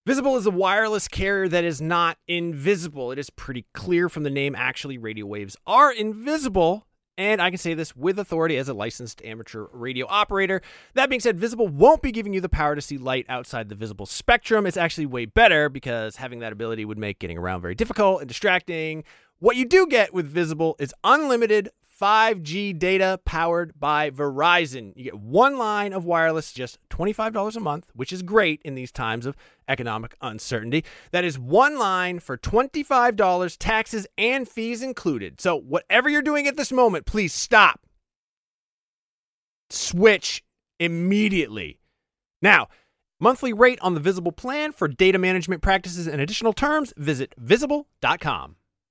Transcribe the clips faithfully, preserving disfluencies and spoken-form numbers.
Visible is a wireless carrier that is not invisible. It is pretty clear from the name. Actually, radio waves are invisible, and I can say this with authority as a licensed amateur radio operator. That being said, Visible won't be giving you the power to see light outside the visible spectrum. It's actually way better because having that ability would make getting around very difficult and distracting. What you do get with Visible is unlimited five G data powered by Verizon. You get one line of wireless, just twenty-five dollars a month, which is great in these times of economic uncertainty. That is one line for twenty-five dollars, taxes and fees included. So whatever you're doing at this moment, please stop. Switch immediately. Now, monthly rate on the Visible plan for data management practices and additional terms, visit visible dot com.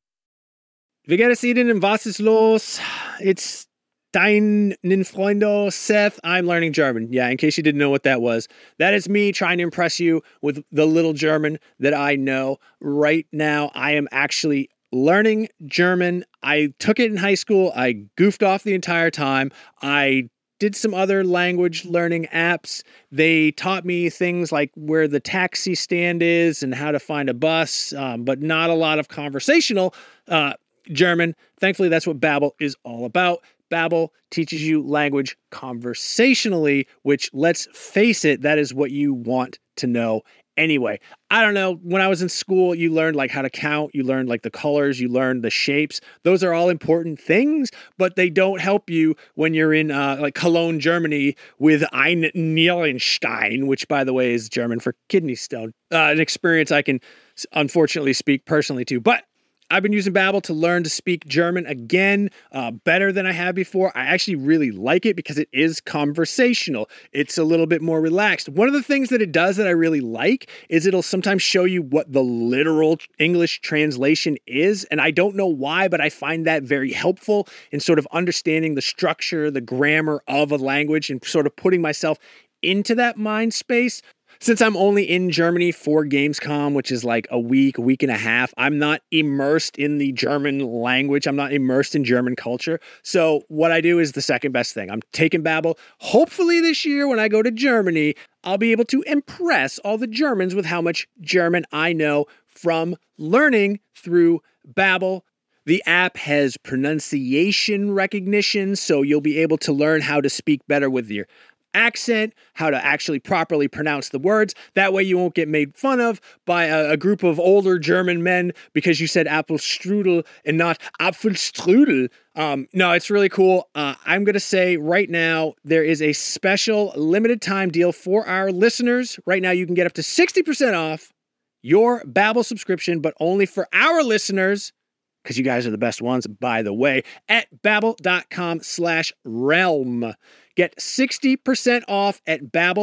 Wie geht es Ihnen? Was ist los? It's deinen Freunde, Seth. I'm learning German. Yeah, in case you didn't know what that was. That is me trying to impress you with the little German that I know. Right now, I am actually learning German. I took it in high school. I goofed off the entire time. I did some other language learning apps. They taught me things like where the taxi stand is and how to find a bus, um, but not a lot of conversational uh German. Thankfully, that's what Babbel is all about. Babbel teaches you language conversationally, which, let's face it, that is what you want to know anyway. I don't know. When I was in school, you learned like how to count. You learned like the colors. You learned the shapes. Those are all important things, but they don't help you when you're in uh, like Cologne, Germany with Ein Nierenstein, which, by the way, is German for kidney stone. Uh, an experience I can unfortunately speak personally to, but I've been using Babbel to learn to speak German again, uh, better than I have before. I actually really like it because it is conversational. It's a little bit more relaxed. One of the things that it does that I really like is it'll sometimes show you what the literal English translation is. And I don't know why, but I find that very helpful in sort of understanding the structure, the grammar of a language and sort of putting myself into that mind space. Since I'm only in Germany for Gamescom, which is like a week, week and a half, I'm not immersed in the German language. I'm not immersed in German culture. So what I do is the second best thing. I'm taking Babbel. Hopefully this year when I go to Germany, I'll be able to impress all the Germans with how much German I know from learning through Babbel. The app has pronunciation recognition, so you'll be able to learn how to speak better with your accent, how to actually properly pronounce the words. That way you won't get made fun of by a, a group of older German men because you said Apfelstrudel and not Apfelstrudel. Um, no, it's really cool. Uh, I'm going to say right now there is a special limited time deal for our listeners. Right now you can get up to sixty percent off your Babbel subscription, but only for our listeners, because you guys are the best ones, by the way, at babbel.com slash realm. Get sixty percent off at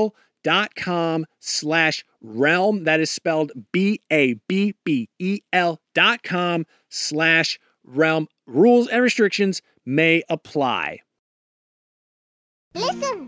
babbel.com slash realm. That is spelled B A B B E L dot com slash realm. Rules and restrictions may apply. Listen.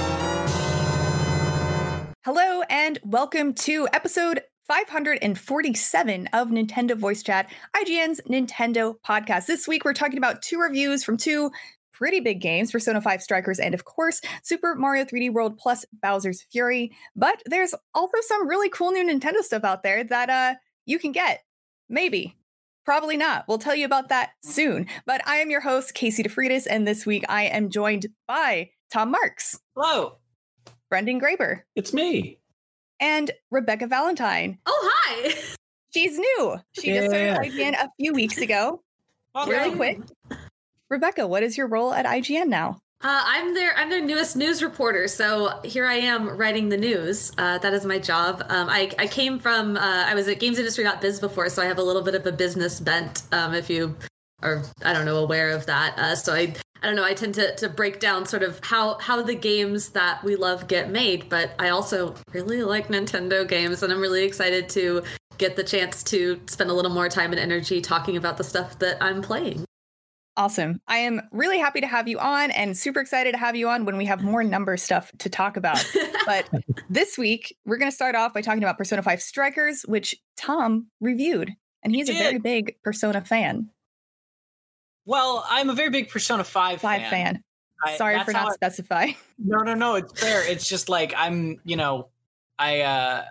Hello and welcome to episode five hundred forty-seven of Nintendo Voice Chat, I G N's Nintendo podcast. This week, we're talking about two reviews from two pretty big games, Persona five Strikers and, of course, Super Mario three D World plus Bowser's Fury. But there's also some really cool new Nintendo stuff out there that uh you can get. Maybe. Probably not. We'll tell you about that soon. But I am your host, Casey DeFreitas, and this week I am joined by Tom Marks. Hello. Brendan Graber. It's me. And Rebecca Valentine. Oh, hi. She's new. She yeah. just started I G N a few weeks ago. Welcome. Really quick. Rebecca, what is your role at I G N now? Uh, I'm their I'm their newest news reporter, so here I am writing the news. Uh, that is my job. Um, I I came from uh, I was at games industry dot biz before, so I have a little bit of a business bent. Um, if you are I don't know aware of that, uh, so I I don't know. I tend to to break down sort of how how the games that we love get made, but I also really like Nintendo games, and I'm really excited to get the chance to spend a little more time and energy talking about the stuff that I'm playing. Awesome. I am really happy to have you on and super excited to have you on when we have more number stuff to talk about. But this week, we're going to start off by talking about Persona five Strikers, which Tom reviewed. And he's a very big Persona fan. Well, I'm a very big Persona five, five fan. fan. I, Sorry for not I, specifying. No, no, no. It's fair. It's just like I'm, you know, I, uh,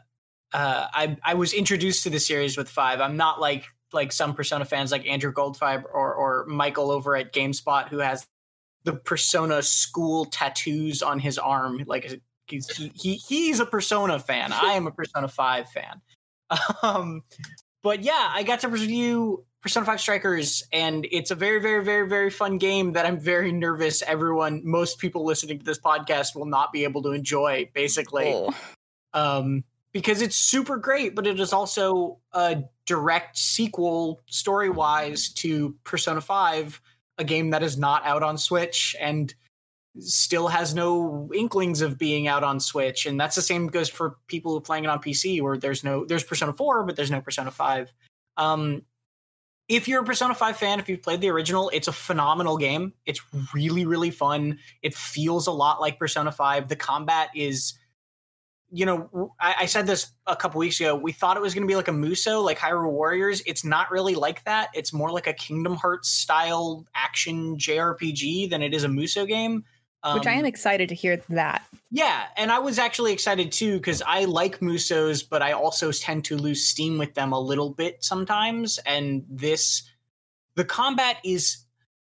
uh, I I was introduced to the series with five. I'm not like like some Persona fans like Andrew Goldfiber or or Michael over at GameSpot who has the Persona school tattoos on his arm. Like he's he, he he's a Persona fan. I am a Persona five fan. Um, but yeah, I got to review Persona five Strikers, and it's a very, very, very, very fun game that I'm very nervous everyone, most people listening to this podcast will not be able to enjoy, basically. Oh. Um, because it's super great, but it is also a direct sequel, story-wise, to Persona five, a game that is not out on Switch, and still has no inklings of being out on Switch. And that's the same goes for people who are playing it on P C, where there's no there's Persona four, but there's no Persona five. Um, if you're a Persona five fan, if you've played the original, it's a phenomenal game. It's really, really fun. It feels a lot like Persona five. The combat is, you know, I, I said this a couple weeks ago. We thought it was going to be like a Musou, like Hyrule Warriors. It's not really like that. It's more like a Kingdom Hearts style action J R P G than it is a Musou game. Um, Which I am excited to hear that. Yeah, and I was actually excited too, because I like Musous, but I also tend to lose steam with them a little bit sometimes. And this, the combat is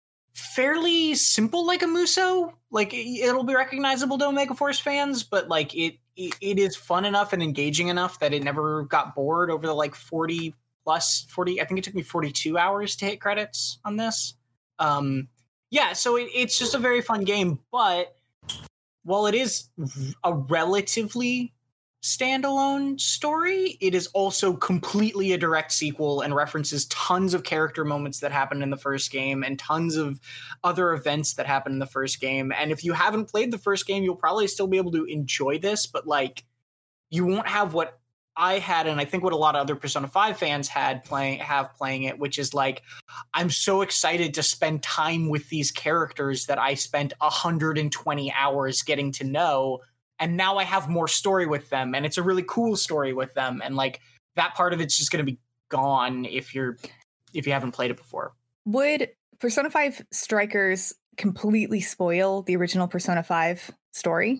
fairly simple like a Musou. Like, it'll be recognizable to Omega Force fans, but like it, it, it is fun enough and engaging enough that it never got bored over the like forty plus, forty, I think it took me forty-two hours to hit credits on this. Um, Yeah, so it, it's just a very fun game, but while it is a relatively standalone story, it is also completely a direct sequel and references tons of character moments that happened in the first game and tons of other events that happened in the first game. And if you haven't played the first game, you'll probably still be able to enjoy this, but like you won't have what I had, and I think what a lot of other Persona five fans had playing have playing it, which is like, I'm so excited to spend time with these characters that I spent one hundred twenty hours getting to know, and now I have more story with them, and it's a really cool story with them, and like that part of it's just going to be gone if you're if you haven't played it before. Would Persona five Strikers completely spoil the original Persona five story?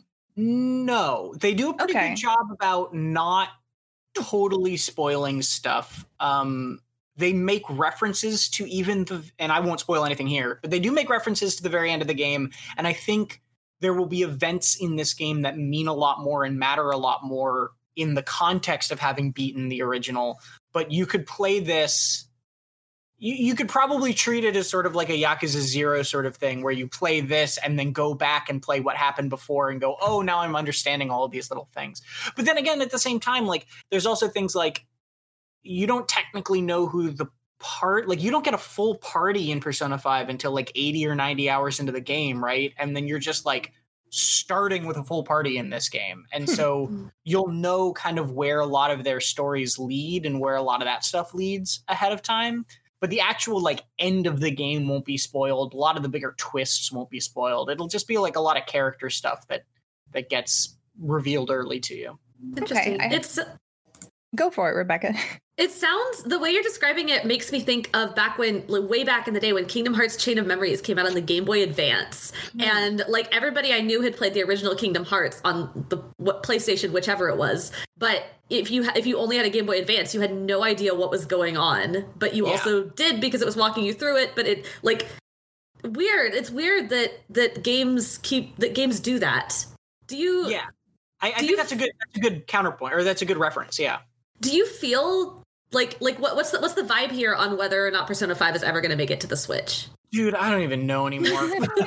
No, they do a pretty Okay. good job about not totally spoiling stuff. Um, they make references to even the, and I won't spoil anything here, but they do make references to the very end of the game. And I think there will be events in this game that mean a lot more and matter a lot more in the context of having beaten the original. But you could play this, you, you could probably treat it as sort of like a Yakuza Zero sort of thing, where you play this and then go back and play what happened before and go, oh, now I'm understanding all of these little things. But then again, at the same time, like there's also things like you don't technically know who the part, like you don't get a full party in Persona five until like eighty or ninety hours into the game, right? And then you're just like starting with a full party in this game. And so you'll know kind of where a lot of their stories lead and where a lot of that stuff leads ahead of time. But the actual like end of the game won't be spoiled. A lot of the bigger twists won't be spoiled. It'll just be like a lot of character stuff that that gets revealed early to you. Interesting. Okay, I- It's Go for it, Rebecca. It sounds, the way you're describing it makes me think of back when, like, way back in the day when Kingdom Hearts Chain of Memories came out on the Game Boy Advance. Mm. And like everybody I knew had played the original Kingdom Hearts on the what, PlayStation, whichever it was. But if you ha- if you only had a Game Boy Advance, you had no idea what was going on. But you yeah. also did because it was walking you through it. But it, like, weird. It's weird that that games keep, that games do that. Do you? Yeah. I, I think that's a good that's a good counterpoint, or that's a good reference, yeah. Do you feel like like what, what's the what's the vibe here on whether or not Persona five is ever going to make it to the Switch? Dude, I don't even know anymore.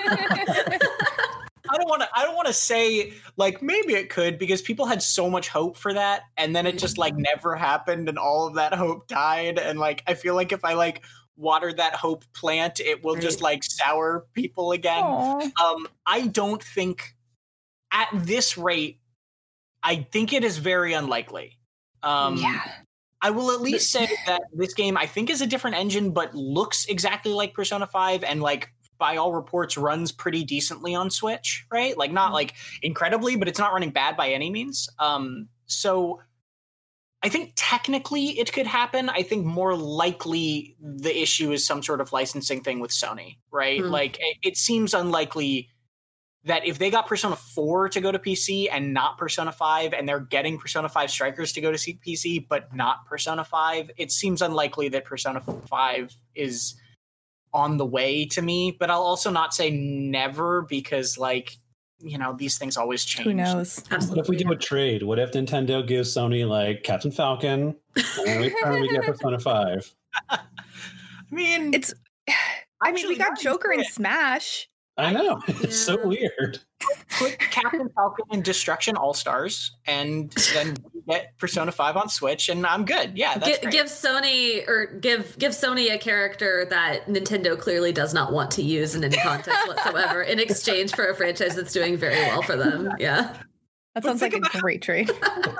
I don't want to I don't want to say like maybe it could, because people had so much hope for that, and then it just like never happened and all of that hope died, and like I feel like if I like water that hope plant, it will just like sour people again. Aww. Um I don't think at this rate, I think it is very unlikely. Um, yeah. I will at least say that this game, I think, is a different engine, but looks exactly like Persona five, and like by all reports runs pretty decently on Switch, right? Like not like incredibly, but it's not running bad by any means. Um, so I think technically it could happen. I think more likely the issue is some sort of licensing thing with Sony, right? Mm. Like it, it seems unlikely that if they got Persona four to go to P C and not Persona five, and they're getting Persona five Strikers to go to P C but not Persona five, it seems unlikely that Persona five is on the way to me. But I'll also not say never, because, like, you know, these things always change. Who knows? What if we do a trade? What if Nintendo gives Sony, like, Captain Falcon, and in return we get Persona five? I mean, It's. I mean, we got Joker and Smash. I know. Yeah. It's so weird. Put Captain Falcon and Destruction All-Stars, and then we get Persona five on Switch, and I'm good. Yeah, that's G- great. give Sony or give give Sony a character that Nintendo clearly does not want to use in any context whatsoever in exchange for a franchise that's doing very well for them. Yeah. That sounds like a great trade.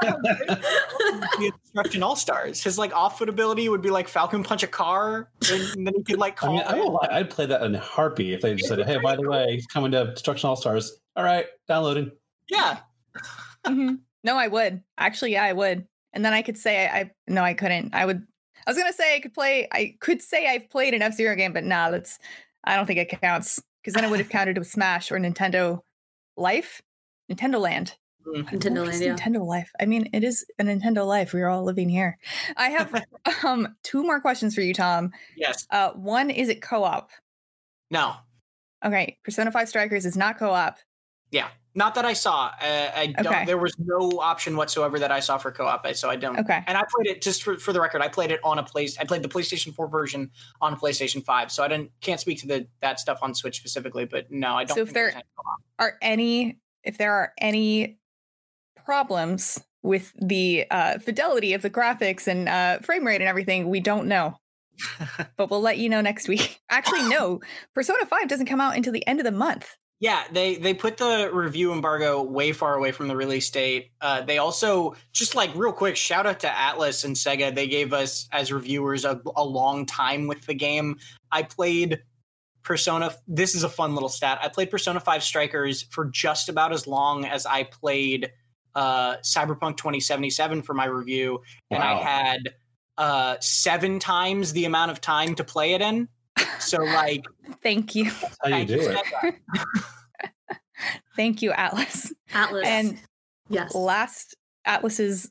Destruction All-Stars. His, like, off-foot ability would be like Falcon punch a car, and then he could, like, I call mean, I it. won't lie, I'd play that in a heartbeat if they just said, hey, by the way, he's coming to Destruction All-Stars. All right, downloading. Yeah. hmm No, I would. Actually, yeah, I would. And then I could say I, I no, I couldn't. I would. I was gonna say I could play. I could say I've played an F-Zero game, but nah, that's. I don't think it counts, because then it would have counted with Smash or Nintendo Life, Nintendo Land. Nintendo What is Land, yeah. Nintendo Life. I mean, it is a Nintendo Life. We're all living here. I have um two more questions for you, Tom. Yes. Uh, one, is it co-op? No. Okay, Persona five Strikers is not co-op. Yeah. Not that I saw. Uh, I don't. Okay. There was no option whatsoever that I saw for co-op, so I don't. Okay. And I played it, just for, for the record, I played it on a place. I played the PlayStation four version on a PlayStation five, so I didn't can't speak to the that stuff on Switch specifically. But no, I don't. So if think there there's any co-op. are any, if there are any problems with the uh, fidelity of the graphics and uh, frame rate and everything, we don't know. But we'll let you know next week. Actually, no. Persona five doesn't come out until the end of the month. Yeah, they they put the review embargo way far away from the release date. Uh, they also, just like real quick, shout out to Atlas and Sega. They gave us, as reviewers, a, a long time with the game. I played Persona. This is a fun little stat. I played Persona five Strikers for just about as long as I played uh, Cyberpunk twenty seventy-seven for my review, and Wow. I had uh, seven times the amount of time to play it in. So, like, Thank you. That's how you thank do you, it. Sega. Thank you, Atlas. Atlas. And yes. last, Atlas's.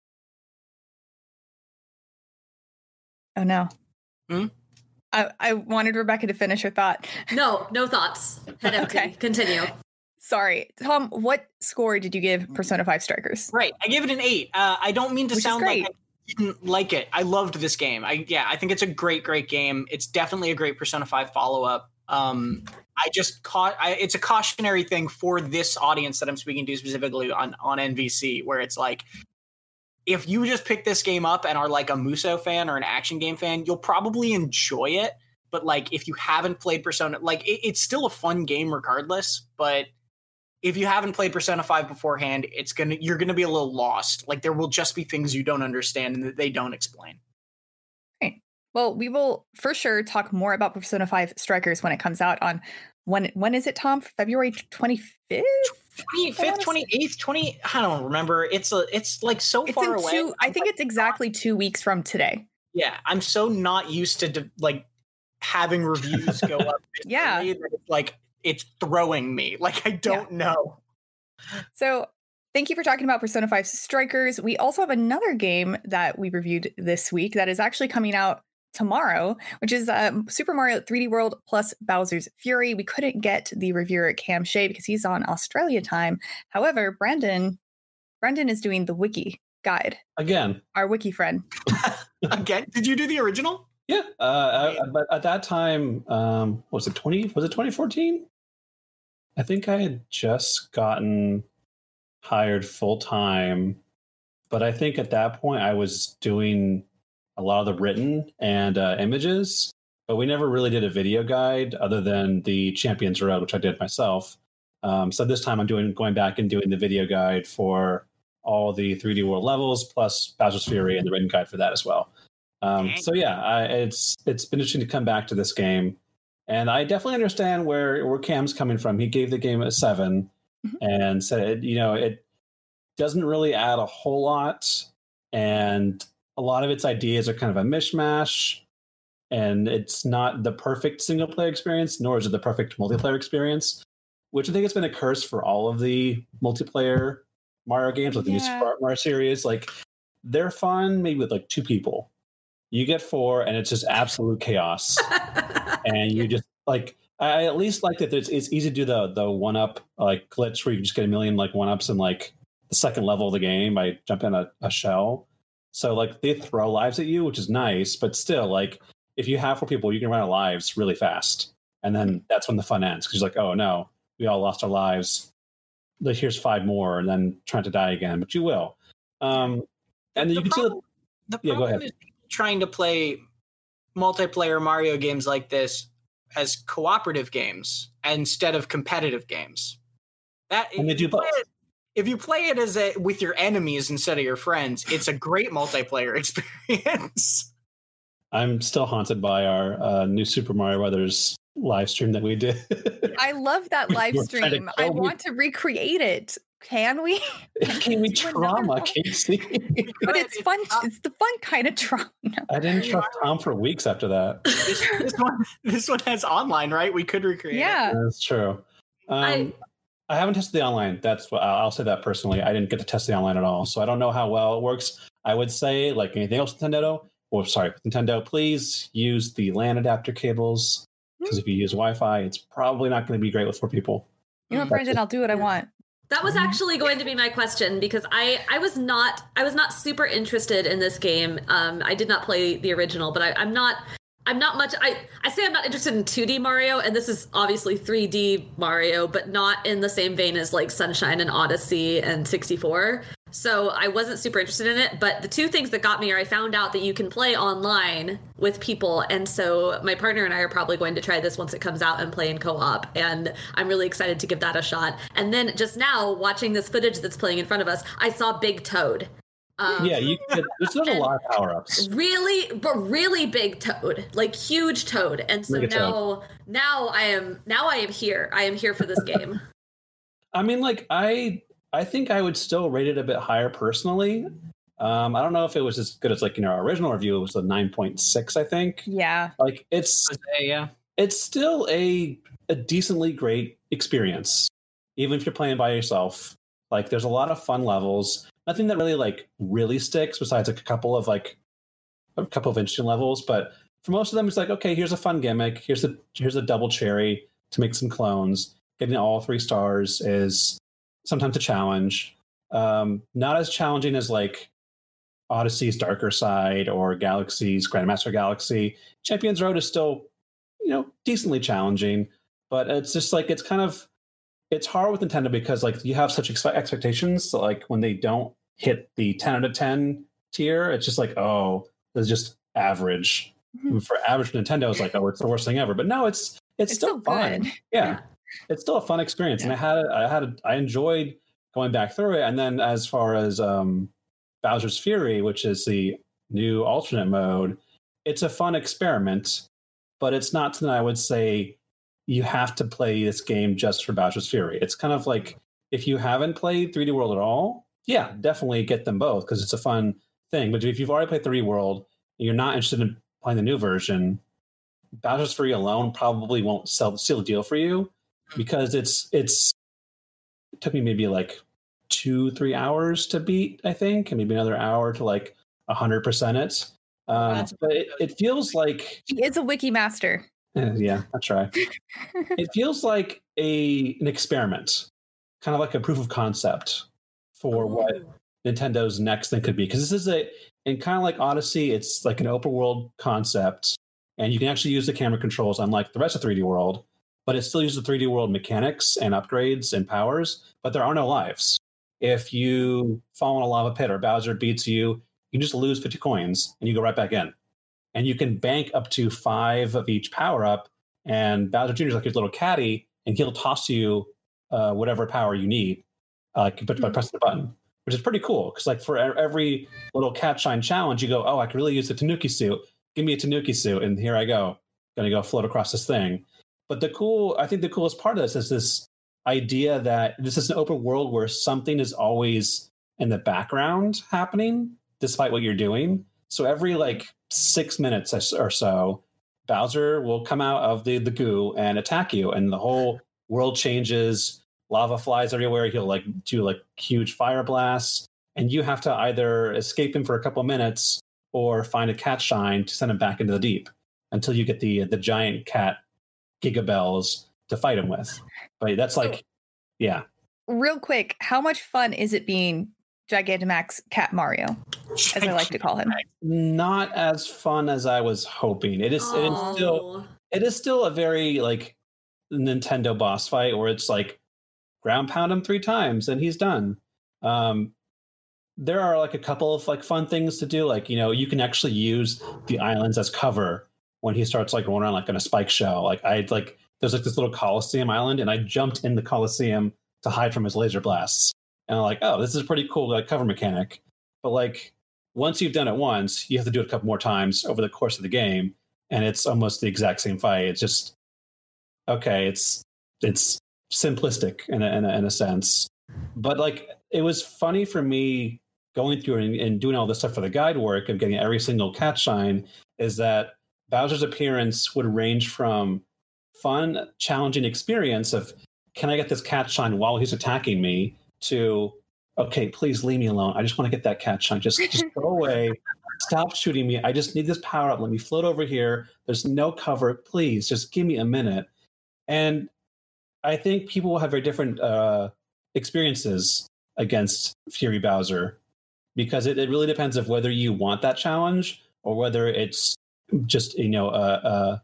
Oh, no. Hmm? I, I wanted Rebecca to finish her thought. No, no thoughts. Head empty. Okay. Continue. Sorry. Tom, what score did you give Persona five Strikers? Right. I gave it an eight. Uh, I don't mean to Which is sound like great. I didn't like it. I loved this game. I yeah, I think it's a great, great game. It's definitely a great Persona five follow-up. Um, I just caught. I, it's a cautionary thing for this audience that I'm speaking to specifically on on N V C, where it's like, if you just pick this game up and are like a Muso fan or an action game fan, you'll probably enjoy it. But like, if you haven't played Persona, like it, it's still a fun game regardless. But if you haven't played Persona five beforehand, it's gonna you're gonna be a little lost. Like, there will just be things you don't understand and that they don't explain. Well, we will for sure talk more about Persona five Strikers when it comes out on when when is it, Tom? February twenty-fifth? twenty-fifth, twenty-eighth, twenty I don't remember. It's a it's like so It's far in away. two, I I'm think like, it's exactly two weeks from today. yeah, I'm so not used to de- like having reviews go up this Yeah. early that it's like it's throwing me. Like, I don't know. So thank you for talking about Persona five Strikers. We also have another game that we reviewed this week that is actually coming out tomorrow, which is um, Super Mario three D World plus Bowser's Fury. We couldn't get the reviewer Cam Shea because he's on Australia time. However, Brandon, Brandon is doing the wiki guide, Again. our wiki friend. Again, did you do the original? Yeah. Uh, I, but at that time, um, what was it twenty? Was it twenty fourteen? I think I had just gotten hired full time, but I think at that point I was doing a lot of the written and uh, images, but we never really did a video guide other than the Champions Road, which I did myself. Um, so this time I'm doing going back and doing the video guide for all the three D World levels plus Bowser's Fury and the written guide for that as well. Um, so yeah, I, it's it's been interesting to come back to this game, and I definitely understand where where Cam's coming from. He gave the game a seven, Mhm. and said, you know, it doesn't really add a whole lot, and a lot of its ideas are kind of a mishmash, and it's not the perfect single player experience, nor is it the perfect multiplayer experience. which I think has been a curse for all of the multiplayer Mario games, like the Yeah. new Super Mario series. Like they're fun maybe with like two people. You get four, and it's just absolute chaos. And you just like I at least like that it's, it's easy to do the the one up like glitch where you can just get a million like one ups in like the second level of the game by jumping a, a shell. So like they throw lives at you, which is nice, but still like if you have four people, you can run out of lives really fast. And then that's when the fun ends because you're like, oh no, we all lost our lives. Like here's five more, and then trying to die again, but you will. Um, and then The you can problem, see the Yeah, go problem ahead. is trying to play multiplayer Mario games like this as cooperative games instead of competitive games. That And they if do you play both. it- If you play it as a with your enemies instead of your friends, it's a great multiplayer experience. I'm still haunted by our uh, new Super Mario Brothers live stream that we did. I love that live You're trying to stream. I kill me. want to recreate it. Can we? It gave me Do another trauma, one? Casey. But it's fun. It's the fun kind of trauma. I didn't trust Tom for weeks after that. This, this one, this one has online, right? We could recreate it. Yeah. That's true. Um, I- I haven't tested the online. That's what I'll I'll say that personally. I didn't get to test the online at all, so I don't know how well it works. I would say, like anything else, Nintendo. Well, sorry, Nintendo. Please use the LAN adapter cables because if you use Wi-Fi, it's probably not going to be great with four people. You know, Brendan, I'll do what I want. That was actually going to be my question because I I was not I was not super interested in this game. Um, I did not play the original, but I, I'm not I'm not much. I I say I'm not interested in two D Mario, and this is obviously three D Mario, but not in the same vein as like Sunshine and Odyssey and sixty-four. So I wasn't super interested in it. But the two things that got me are I found out that you can play online with people, and so my partner and I are probably going to try this once it comes out and play in co-op. And I'm really excited to give that a shot. And then just now watching this footage that's playing in front of us, I saw Big Toad. Um, Yeah, you could, there's, there's a lot of power-ups. really but really big toad, like huge toad. And so Mega now toad. now i am now i am here i am here for this game. I mean, like I, I think I would still rate it a bit higher personally. Um, I don't know if it was as good as like you know our original review. It was a nine point six, I think. Yeah. Like it's Yeah. it's still a a decently great experience, even if you're playing by yourself. Like there's a lot of fun levels. Nothing that really like really sticks besides like a couple of like a couple of interesting levels, but for most of them, it's like okay, here's a fun gimmick. Here's a here's a double cherry to make some clones. Getting all three stars is sometimes a challenge. Um, not as challenging as like Odyssey's Darker Side or Galaxy's Grandmaster Galaxy. Champions Road is still, you know, decently challenging, but it's just like it's kind of it's hard with Nintendo because like you have such ex- expectations. So, like when they don't hit the ten out of ten tier, it's just like oh, it's just average. Mhm. For average Nintendo, it's like oh, it's the worst thing ever. But no, it's it's, It's still, still fun. good. Yeah, it's still a fun experience, and I had I had a, I enjoyed going back through it. And then as far as um, Bowser's Fury, which is the new alternate mode, it's a fun experiment, but it's not something I would say you have to play this game just for Bowser's Fury. It's kind of like if you haven't played three D World at all, yeah, definitely get them both because it's a fun thing. But if you've already played three D World and you're not interested in playing the new version, Bowser's Fury alone probably won't sell seal the deal for you because it's it's it took me maybe like two three hours to beat, I think, and maybe another hour to like a hundred percent it. Um, That's- but it, it feels like He is a wiki master. eh, yeah, that's right. It feels like a an experiment, kind of like a proof of concept for what Ooh. Nintendo's next thing could be. Because this is a, and kind of like Odyssey, it's like an open world concept, and you can actually use the camera controls, unlike the rest of three D World. But it still uses the three D World mechanics and upgrades and powers, but there are no lives. If you fall in a lava pit or Bowser beats you, you just lose fifty coins and you go right back in. And you can bank up to five of each power up. And Bowser Junior is like his little caddy, and he'll toss you uh, whatever power you need uh, by, by pressing the button, which is pretty cool. Because like for every little cat shine challenge, you go, oh, I could really use the Tanuki suit. Give me a Tanuki suit, and here I go. Going to go float across this thing. But the cool, I think the coolest part of this is this idea that this is an open world where something is always in the background happening, despite what you're doing. So every like six minutes or so, Bowser will come out of the, the goo and attack you, and the whole world changes, lava flies everywhere. He'll like do like huge fire blasts, and you have to either escape him for a couple minutes or find a cat shine to send him back into the deep until you get the the giant cat Gigabells to fight him with. But that's like, so, yeah. Real quick, how much fun is it being Gigantamax Cat Mario, as I like to call him? Not as fun as I was hoping. It is. It is still. It is still a very like Nintendo boss fight where it's like ground pound him three times and he's done. Um, there are like a couple of like fun things to do. Like, you know, you can actually use the islands as cover when he starts like going around like on a spike shell. Like I like there's like this little Coliseum island, and I jumped in the Coliseum to hide from his laser blasts. And I'm like, oh, this is a pretty cool like cover mechanic. But like once you've done it once, you have to do it a couple more times over the course of the game, and it's almost the exact same fight. It's just okay. It's it's simplistic in a, in a, in a sense, but like it was funny for me going through and, and doing all this stuff for the guide work and getting every single cat shine. Is that Bowser's appearance would range from fun, challenging experience of can I get this cat shine while he's attacking me to okay, please leave me alone. I just want to get that cat shine. Just just go away. Stop shooting me. I just need this power up. Let me float over here. There's no cover. Please just give me a minute. And I think people will have very different uh, experiences against Fury Bowser because it, it really depends of whether you want that challenge or whether it's just, you know, a,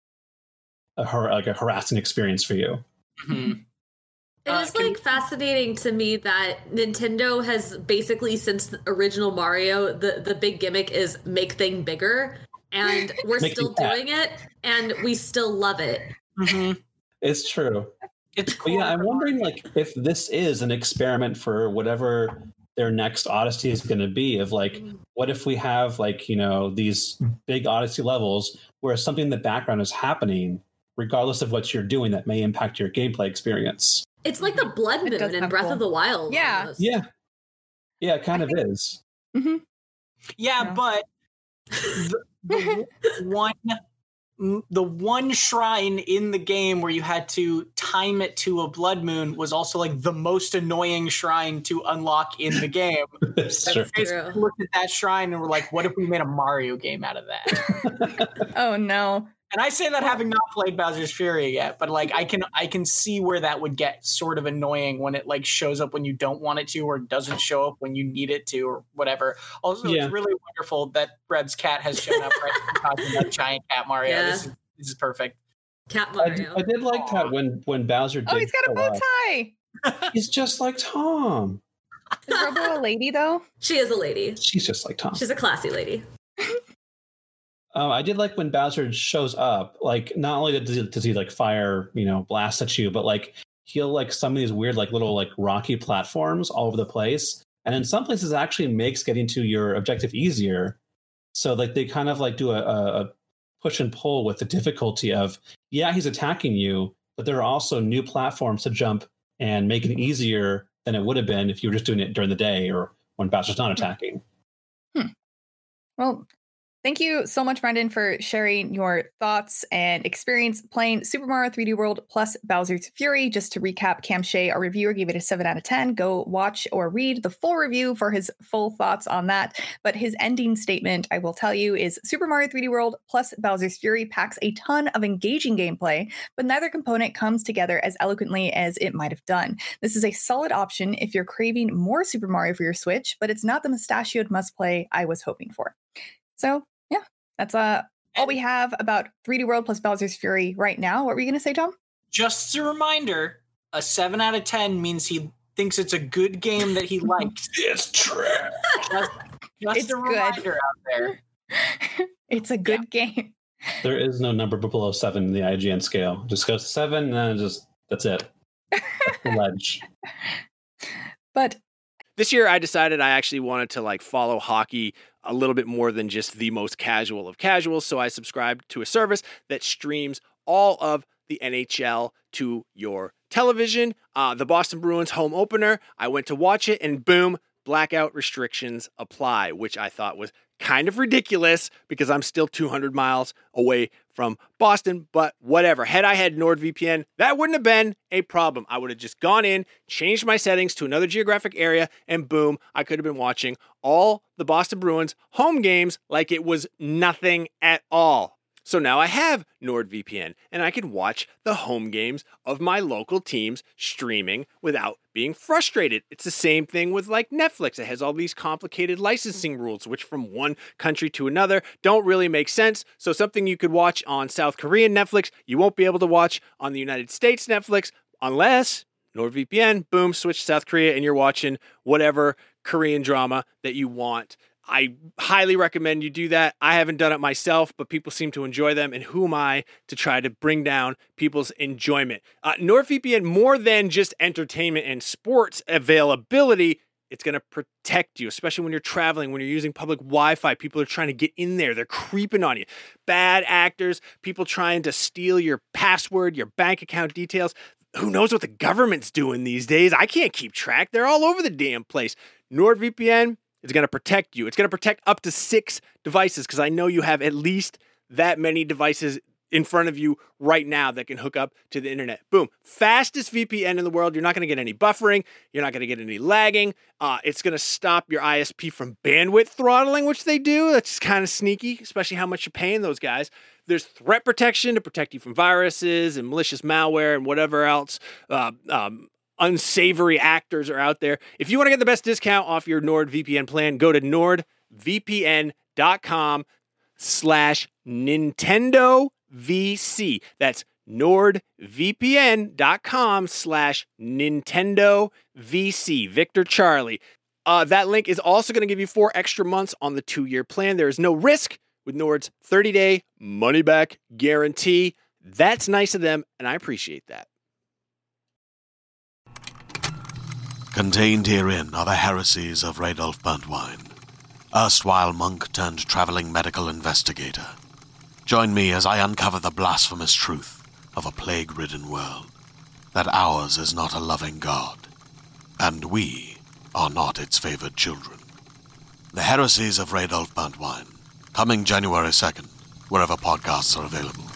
a, a har- like a harassing experience for you. Mm-hmm. It uh, is can... like fascinating to me that Nintendo has basically since the original Mario, the, the big gimmick is make thing bigger, and we're still doing it and we still love it. Mm-hmm. It's true. It's cool. But yeah, I'm wondering like if this is an experiment for whatever their next Odyssey is going to be of like, what if we have like, you know, these big Odyssey levels where something in the background is happening regardless of what you're doing that may impact your gameplay experience. It's like the Blood Moon in Breath cool. of the Wild. Yeah. Almost. Yeah. Yeah, it kind I of think... is. Mm-hmm. Yeah, yeah, but the, the one the one shrine in the game where you had to time it to a blood moon was also like the most annoying shrine to unlock in the game. That's true. We looked at that shrine and we're like, what if we made a Mario game out of that? Oh no. And I say that having not played Bowser's Fury yet, but like I can I can see where that would get sort of annoying when it like shows up when you don't want it to or doesn't show up when you need it to or whatever. Also, yeah. It's really wonderful that Reb's cat has shown up right talking about giant cat Mario. Yeah. This is this is perfect. Cat Mario. I, I did like that when when Bowser did. Oh, he's got a bow tie. He's just like Tom. Is Robo a lady though? She is a lady. She's just like Tom. She's a classy lady. Um, I did like when Bowser shows up, like not only does he, does he like fire, you know, blast at you, but like he'll like some of these weird, like little like rocky platforms all over the place. And in some places it actually makes getting to your objective easier. So like they kind of like do a, a push and pull with the difficulty of, yeah, he's attacking you, but there are also new platforms to jump and make it easier than it would have been if you were just doing it during the day or when Bowser's not attacking. Hmm. Well, thank you so much, Brendan, for sharing your thoughts and experience playing Super Mario three D World plus Bowser's Fury. Just to recap, Cam Shea, our reviewer, gave it a seven out of ten. Go watch or read the full review for his full thoughts on that. But his ending statement, I will tell you, is Super Mario three D World plus Bowser's Fury packs a ton of engaging gameplay, but neither component comes together as eloquently as it might have done. This is a solid option if you're craving more Super Mario for your Switch, but it's not the mustachioed must-play I was hoping for. So, yeah, that's uh, all we have about three D World plus Bowser's Fury right now. What were you going to say, Tom? Just a reminder, a seven out of ten means he thinks it's a good game that he likes. It's true. Just, just it's a reminder good. out there. It's a good yeah. game. There is no number below seven in the I G N scale. Just goes to seven, and then just that's it. That's the ledge. But this year I decided I actually wanted to like follow hockey a little bit more than just the most casual of casuals. So I subscribed to a service that streams all of the N H L to your television. Uh, the Boston Bruins home opener, I went to watch it and boom, blackout restrictions apply, which I thought was kind of ridiculous because I'm still two hundred miles away from Boston, but whatever. Had I had NordVPN, that wouldn't have been a problem. I would have just gone in, changed my settings to another geographic area, and boom, I could have been watching all the Boston Bruins home games like it was nothing at all. So now I have NordVPN, and I can watch the home games of my local teams streaming without being frustrated. It's the same thing with like Netflix. It has all these complicated licensing rules, which from one country to another don't really make sense. So something you could watch on South Korean Netflix, you won't be able to watch on the United States Netflix unless NordVPN, boom, switch to South Korea, and you're watching whatever Korean drama that you want. I highly recommend you do that. I haven't done it myself, but people seem to enjoy them, and who am I to try to bring down people's enjoyment? Uh, NordVPN, more than just entertainment and sports availability, it's going to protect you, especially when you're traveling, when you're using public Wi-Fi. People are trying to get in there. They're creeping on you. Bad actors, people trying to steal your password, your bank account details. Who knows what the government's doing these days? I can't keep track. They're all over the damn place. NordVPN, it's going to protect you. It's going to protect up to six devices because I know you have at least that many devices in front of you right now that can hook up to the internet. Boom. Fastest V P N in the world. You're not going to get any buffering. You're not going to get any lagging. Uh, it's going to stop your I S P from bandwidth throttling, which they do. That's kind of sneaky, especially how much you're paying those guys. There's threat protection to protect you from viruses and malicious malware and whatever else. Uh, um, unsavory actors are out there. If you want to get the best discount off your NordVPN plan, go to nordvpn.com slash Nintendo VC. That's nordvpn.com slash Nintendo VC. Victor Charlie. Uh, that link is also going to give you four extra months on the two-year plan. There is no risk with Nord's thirty-day money-back guarantee. That's nice of them, and I appreciate that. Contained herein are the heresies of Radolf Burntwine, erstwhile monk turned traveling medical investigator. Join me as I uncover the blasphemous truth of a plague-ridden world, that ours is not a loving God, and we are not its favored children. The heresies of Radolf Burntwine, coming January second, wherever podcasts are available.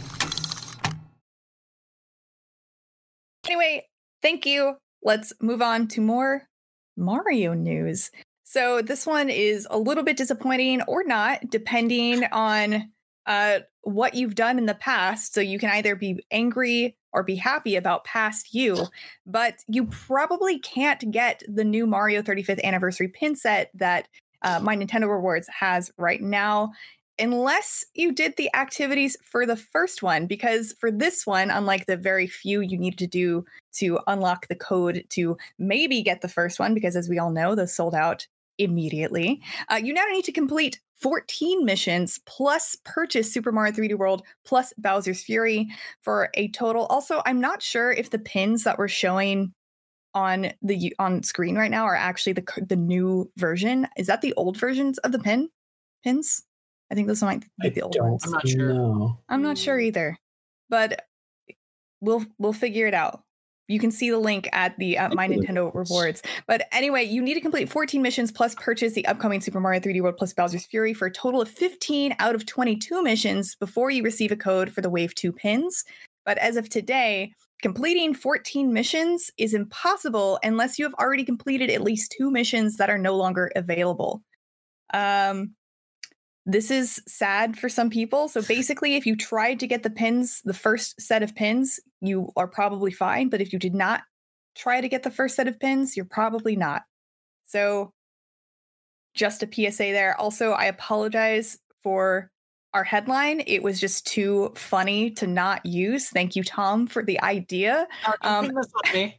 Anyway, thank you. Let's move on to more Mario news. So this one is a little bit disappointing or not, depending on uh, what you've done in the past. So you can either be angry or be happy about past you, but you probably can't get the new Mario thirty-fifth anniversary pin set that uh, My Nintendo Rewards has right now, unless you did the activities for the first one, because for this one, unlike the very few you need to do to unlock the code to maybe get the first one, because as we all know, those sold out immediately, uh, you now need to complete fourteen missions plus purchase Super Mario three D World plus Bowser's Fury for a total. Also, I'm not sure if the pins that we're showing on the on screen right now are actually the the new version. Is that the old versions of the pin pins? I think those might be the old ones. I'm not sure. Know. I'm not sure either, but we'll we'll figure it out. You can see the link at the uh, My Nintendo Rewards. But anyway, you need to complete fourteen missions plus purchase the upcoming Super Mario three D World plus Bowser's Fury for a total of fifteen out of twenty-two missions before you receive a code for the Wave two pins. But as of today, completing fourteen missions is impossible unless you have already completed at least two missions that are no longer available. Um, this is sad for some people. So basically, if you tried to get the pins, the first set of pins, you are probably fine. But if you did not try to get the first set of pins, you're probably not. So just a P S A there. Also, I apologize for our headline. It was just too funny to not use. Thank you, Tom, for the idea. Um, that's not me.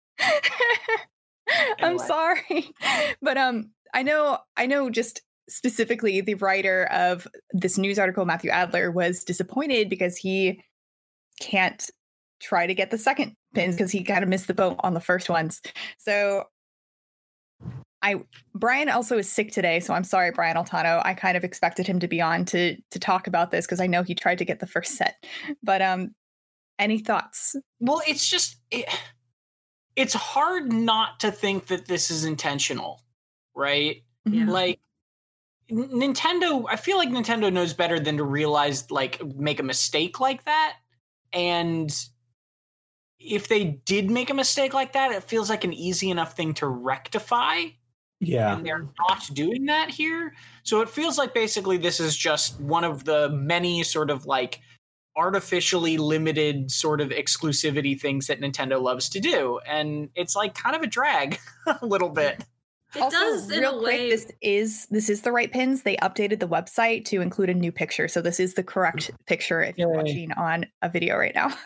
I'm Anyway. sorry. But um, I know, I know just specifically the writer of this news article, Matthew Adler, was disappointed because he can't try to get the second pins because he kind of missed the boat on the first ones. So I Brian also is sick today, so I'm sorry, Brian Altano. I kind of expected him to be on to to talk about this because I know he tried to get the first set. But um, any thoughts? Well, it's just it, it's hard not to think that this is intentional. right? Yeah. Like N- Nintendo, I feel like Nintendo knows better than to realize, like, make a mistake like that. And if they did make a mistake like that, it feels like an easy enough thing to rectify. Yeah. And they're not doing that here. So it feels like basically this is just one of the many sort of like artificially limited sort of exclusivity things that Nintendo loves to do. And it's like kind of a drag a little bit. It also, does in real a quick, way. this is this is the right pins. They updated the website to include a new picture, so this is the correct picture if you're Yay. watching on a video right now.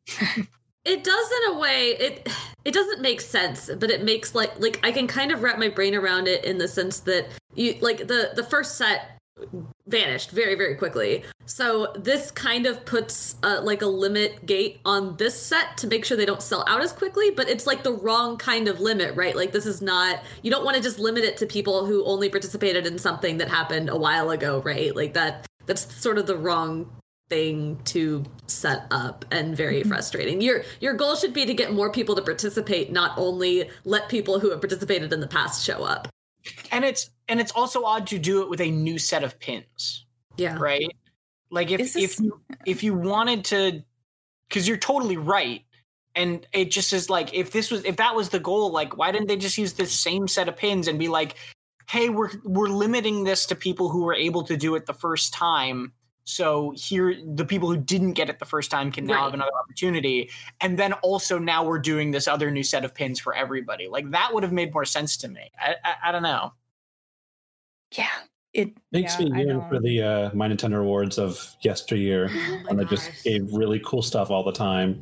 It does in a way. It it doesn't make sense, but it makes like like I can kind of wrap my brain around it in the sense that you like the the first set vanished very very quickly. So this kind of puts uh, like a limit gate on this set to make sure they don't sell out as quickly, but it's like the wrong kind of limit, right? Like this is not, you don't want to just limit it to people who only participated in something that happened a while ago, right? Like that that's sort of the wrong thing to set up and very Mm-hmm. frustrating. Your your goal should be to get more people to participate, not only let people who have participated in the past show up. And it's and it's also odd to do it with a new set of pins. Yeah. Right? Like if Is this- if you if you wanted to, because you're totally right. And it just is like, if this was if that was the goal, like why didn't they just use the same set of pins and be like, hey, we're we're limiting this to people who were able to do it the first time. So here, the people who didn't get it the first time can now Right. have another opportunity. And then also now we're doing this other new set of pins for everybody. Like that would have made more sense to me. I I, I don't know. Yeah, it Makes yeah, me I yearn know. for the uh, My Nintendo Awards of yesteryear, Oh my and they just gosh. gave really cool stuff all the time.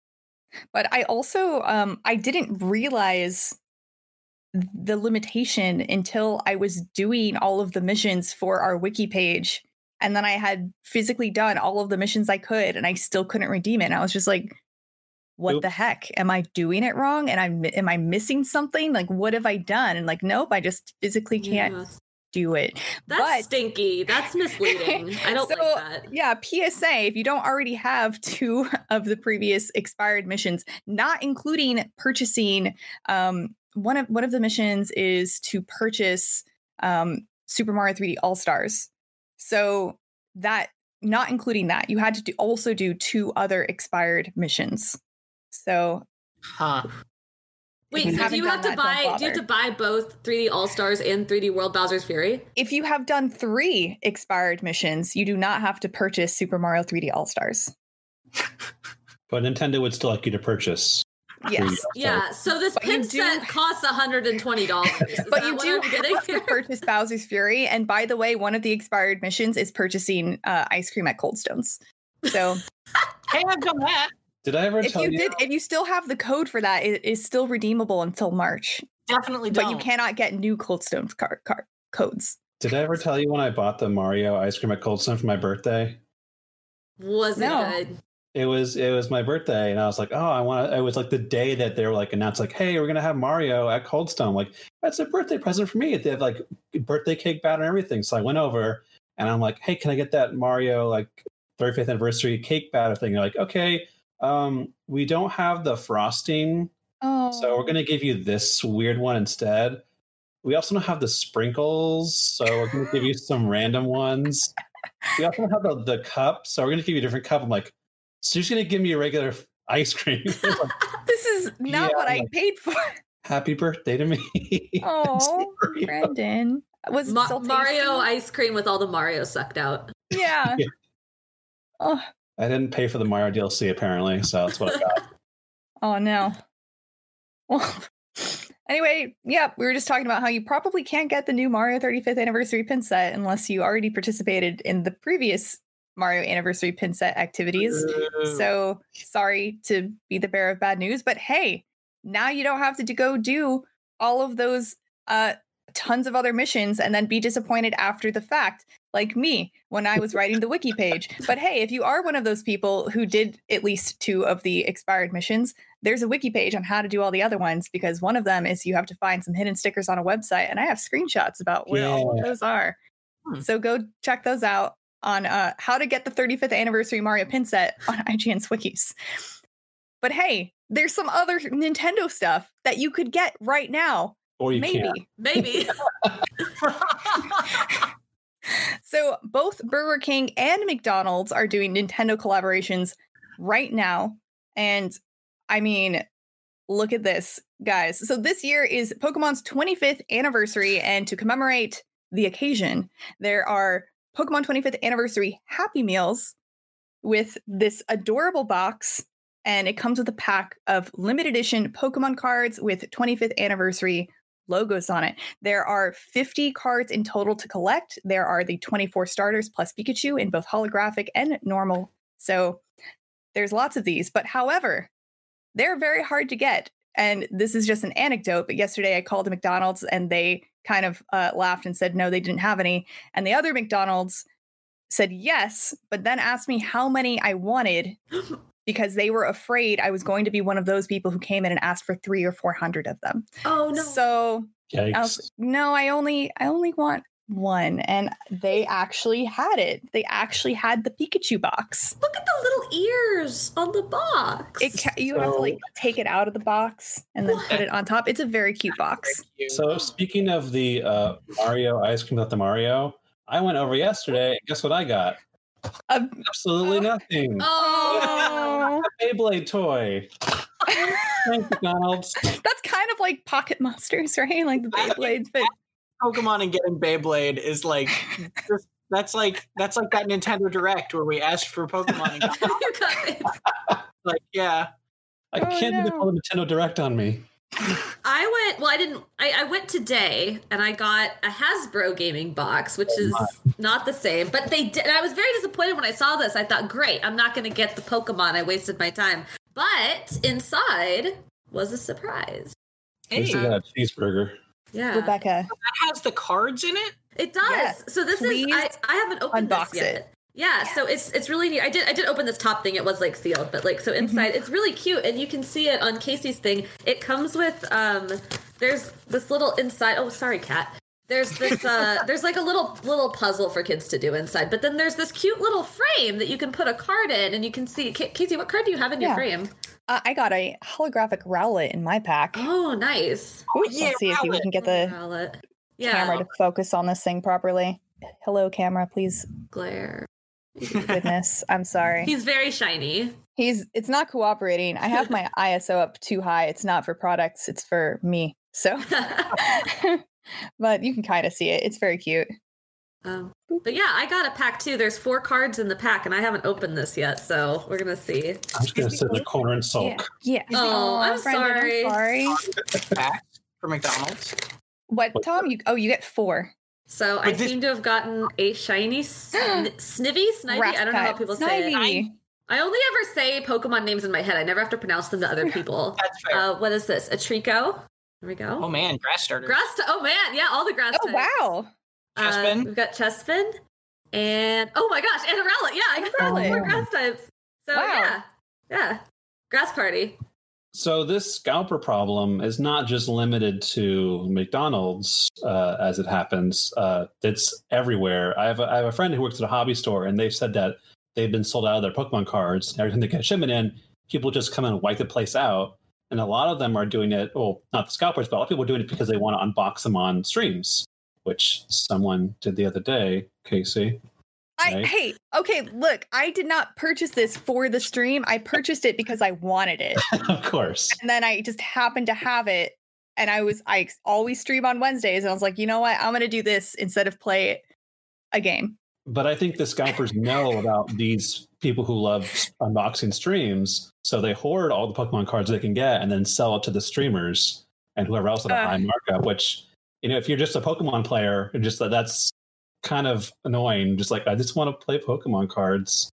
But I also um I didn't realize the limitation until I was doing all of the missions for our wiki page. And then I had physically done all of the missions I could and I still couldn't redeem it. And I was just like, what Oop. the heck? Am I doing it wrong? And I'm am I missing something? Like what have I done? And like, nope, I just physically can't Yeah. do it. That's But- stinky. That's misleading. I don't So, like that. Yeah, P S A, if you don't already have two of the previous expired missions, not including purchasing um one of one of the missions is to purchase um Super Mario three D All-Stars. So that not including that, you had to do, also do two other expired missions. So Huh. Wait, you so do haven't you done have to that, don't buy do you have to buy both three D All-Stars and three D World Bowser's Fury? if you have done three expired missions, you do not have to purchase Super Mario three D All-Stars. But Nintendo would still like you to purchase. Yes. Yeah, so this But you pin do- set costs one hundred twenty dollars. Is But that you what do I'm getting have to here? purchase Bowser's Fury. And by the way, one of the expired missions is purchasing uh, ice cream at Cold Stones. So Hey, I've done that. Did I ever if tell you you? did, if you still have the code for that, it is still redeemable until March. Definitely But don't. you cannot get new Cold Stones card, card codes. Did I ever tell you when I bought the Mario ice cream at Cold Stone for my birthday? Was No. it good? It was it was my birthday, and I was like, oh, I want. It was like the day that they were like announced, like, hey, we're gonna have Mario at Cold Stone. I'm like, that's a birthday present for me. They have like birthday cake batter and everything. So I went over, and I'm like, hey, can I get that Mario like thirty-fifth anniversary cake batter thing? They're like, okay, um, we don't have the frosting, Oh, so we're gonna give you this weird one instead. We also don't have the sprinkles, so we're gonna give you some random ones. We also don't have the, the cup, so we're gonna give you a different cup. I'm like, so you're just gonna give me a regular ice cream? I was like, this is not Yeah, what I like- paid for. happy birthday to me. Oh, Mario. Brandon. Was it Ma- still Mario tasty? ice cream with all the Mario sucked out. Yeah. Yeah. Oh, I didn't pay for the Mario D L C apparently, so that's what I got. oh no. Well, anyway, yeah, we were just talking about how you probably can't get the new Mario thirty-fifth anniversary pin set unless you already participated in the previous Mario anniversary pin set activities. So sorry to be the bearer of bad news, but hey, now you don't have to do- go do all of those uh tons of other missions and then be disappointed after the fact, like me when I was writing the wiki page. But hey, if you are one of those people who did at least two of the expired missions, there's a wiki page on how to do all the other ones, because one of them is you have to find some hidden stickers on a website, and I have screenshots about where all of Yeah. those are. Hmm. So go check those out on uh, how to get the thirty-fifth anniversary Mario pin set on I G N's wikis. But hey, there's some other Nintendo stuff that you could get right now Or you Maybe. can't. Maybe. So both Burger King and McDonald's are doing Nintendo collaborations right now. And I mean, look at this, guys. So this year is Pokemon's twenty-fifth anniversary. And to commemorate the occasion, there are Pokemon twenty-fifth anniversary Happy Meals with this adorable box. And it comes with a pack of limited edition Pokemon cards with twenty-fifth anniversary logos on it. There are fifty cards in total to collect. There are the twenty-four starters plus Pikachu in both holographic and normal. So there's lots of these. But however, they're very hard to get. And this is just an anecdote. But yesterday I called a McDonald's and they kind of uh, laughed and said, no, they didn't have any. And the other McDonald's said yes, but then asked me how many I wanted because they were afraid I was going to be one of those people who came in and asked for three or four hundred of them. Oh no. So Yikes. I was, no, I only I only want one. And they actually had it. They actually had the Pikachu box. Look at the little ears on the box. It ca- you have to like take it out of the box and then put it on top. It's a very cute box. So speaking of the uh, Mario ice cream without the Mario, I went over yesterday. And guess what I got? Uh, Absolutely nothing. Oh. A Beyblade toy. Thanks, McDonald's. That's kind of like Pocket Monsters, right? Like the Beyblades, but Pokemon and getting Beyblade is like just, that's like that's like that Nintendo Direct where we asked for Pokemon and got You got it. like yeah. I Oh, can't no. do the Nintendo Direct on me. I went, well, I didn't, I, I went today and I got a Hasbro gaming box, which is not the same, but they did. And I was very disappointed when I saw this. I thought, great, I'm not going to get the Pokemon. I wasted my time. But inside was a surprise. At least I got a cheeseburger. Yeah. Rebecca, That has the cards in it? It does. Yes. So this Please is, I, I haven't opened unbox this yet. it. Yeah, so it's it's really neat. I did I did open this top thing. It was like sealed, but like so inside it's really cute, and you can see it on Casey's thing. It comes with um there's this little inside. Oh, sorry, cat. There's this uh there's like a little little puzzle for kids to do inside, but then there's this cute little frame that you can put a card in, and you can see. Ca- Casey, what card do you have in your Yeah. frame? uh, I got a holographic Rowlet in my pack. Oh, nice. Oh Let's see if we Rowlet. can get the Rowlet. Yeah. camera to focus on this thing properly. Hello, camera, please. Glare. Goodness, I'm sorry. He's very shiny. He's it's not cooperating. I have my I S O up too high. It's not for products, it's for me. So but you can kind of see it. It's very cute. Um, but yeah, I got a pack too. There's four cards in the pack, and I haven't opened this yet, so we're gonna see. I'm just going to sit in the corner and sulk. Yeah. yeah. Oh, I'm Brendan, sorry. I'm sorry. Pack for McDonald's. What, Tom? You oh, you get four. So But I this- seem to have gotten a shiny sn- Snivy, Snivy. I don't know how Raspcat. people say it. Snivy. I only ever say Pokemon names in my head. I never have to pronounce them to other people. That's fair. Uh, what is this? A Trico? There we go. oh man, grass starters. Grass. T- oh man, yeah, all the grass. Oh types. wow. Uh, Chespin? we've got Chespin, and oh my gosh, and a Rowlet. Yeah, I got Rowlet. four grass types. So Wow. yeah, yeah, grass party. So this scalper problem is not just limited to McDonald's, uh, as it happens. Uh, it's everywhere. I have a, I have a friend who works at a hobby store, and they've said that they've been sold out of their Pokemon cards. Every time they get a shipment in, people just come and wipe the place out. And a lot of them are doing it. Well, not the scalpers, but a lot of people are doing it because they want to unbox them on streams, which someone did the other day. Casey. I Right. hey, okay, look, I did not purchase this for the stream. I purchased it because I wanted it. Of course. And then I just happened to have it. And I was I always stream on Wednesdays. And I was like, you know what? I'm gonna do this instead of play a game. But I think the scalpers know about these people who love unboxing streams, so they hoard all the Pokemon cards they can get and then sell it to the streamers and whoever else at a Uh. high markup. Which, you know, if you're just a Pokemon player, and just that that's kind of annoying. Just like, I just want to play Pokemon cards.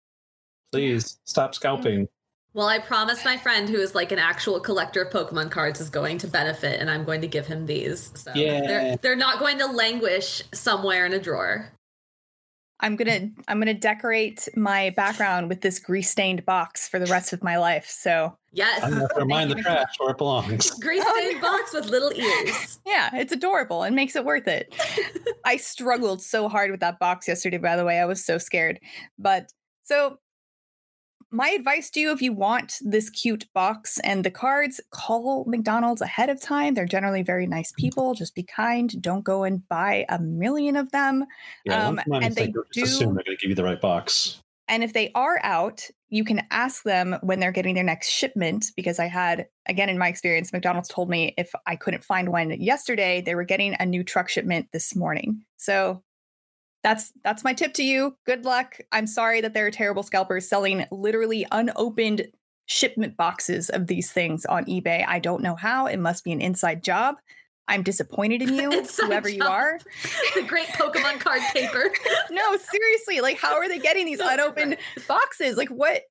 Please stop scalping. Well, I promised my friend, who is like an actual collector of Pokemon cards, is going to benefit, and I'm going to give him these. So Yeah. they're they're not going to languish somewhere in a drawer. I'm gonna I'm gonna decorate my background with this grease stained box for the rest of my life. So Yes, I'm going to remind the trash where it belongs. grease stained box with little ears. yeah, it's adorable and makes it worth it. I struggled so hard with that box yesterday, by the way. I was so scared. But so my advice to you, if you want this cute box and the cards, call McDonald's ahead of time. They're generally very nice people. Just be kind. Don't go and buy a million of them. Yeah, um, and they just do assume they're going to give you the right box. And if they are out, you can ask them when they're getting their next shipment, because I had, again, in my experience, McDonald's told me if I couldn't find one yesterday, they were getting a new truck shipment this morning. So that's that's my tip to you. Good luck. I'm sorry that there are terrible scalpers selling literally unopened shipment boxes of these things on eBay. I don't know how. It must be an inside job. I'm disappointed in you, Inside whoever you job. are. The great Pokemon card paper. No, seriously. Like, how are they getting these unopened boxes? Like, what?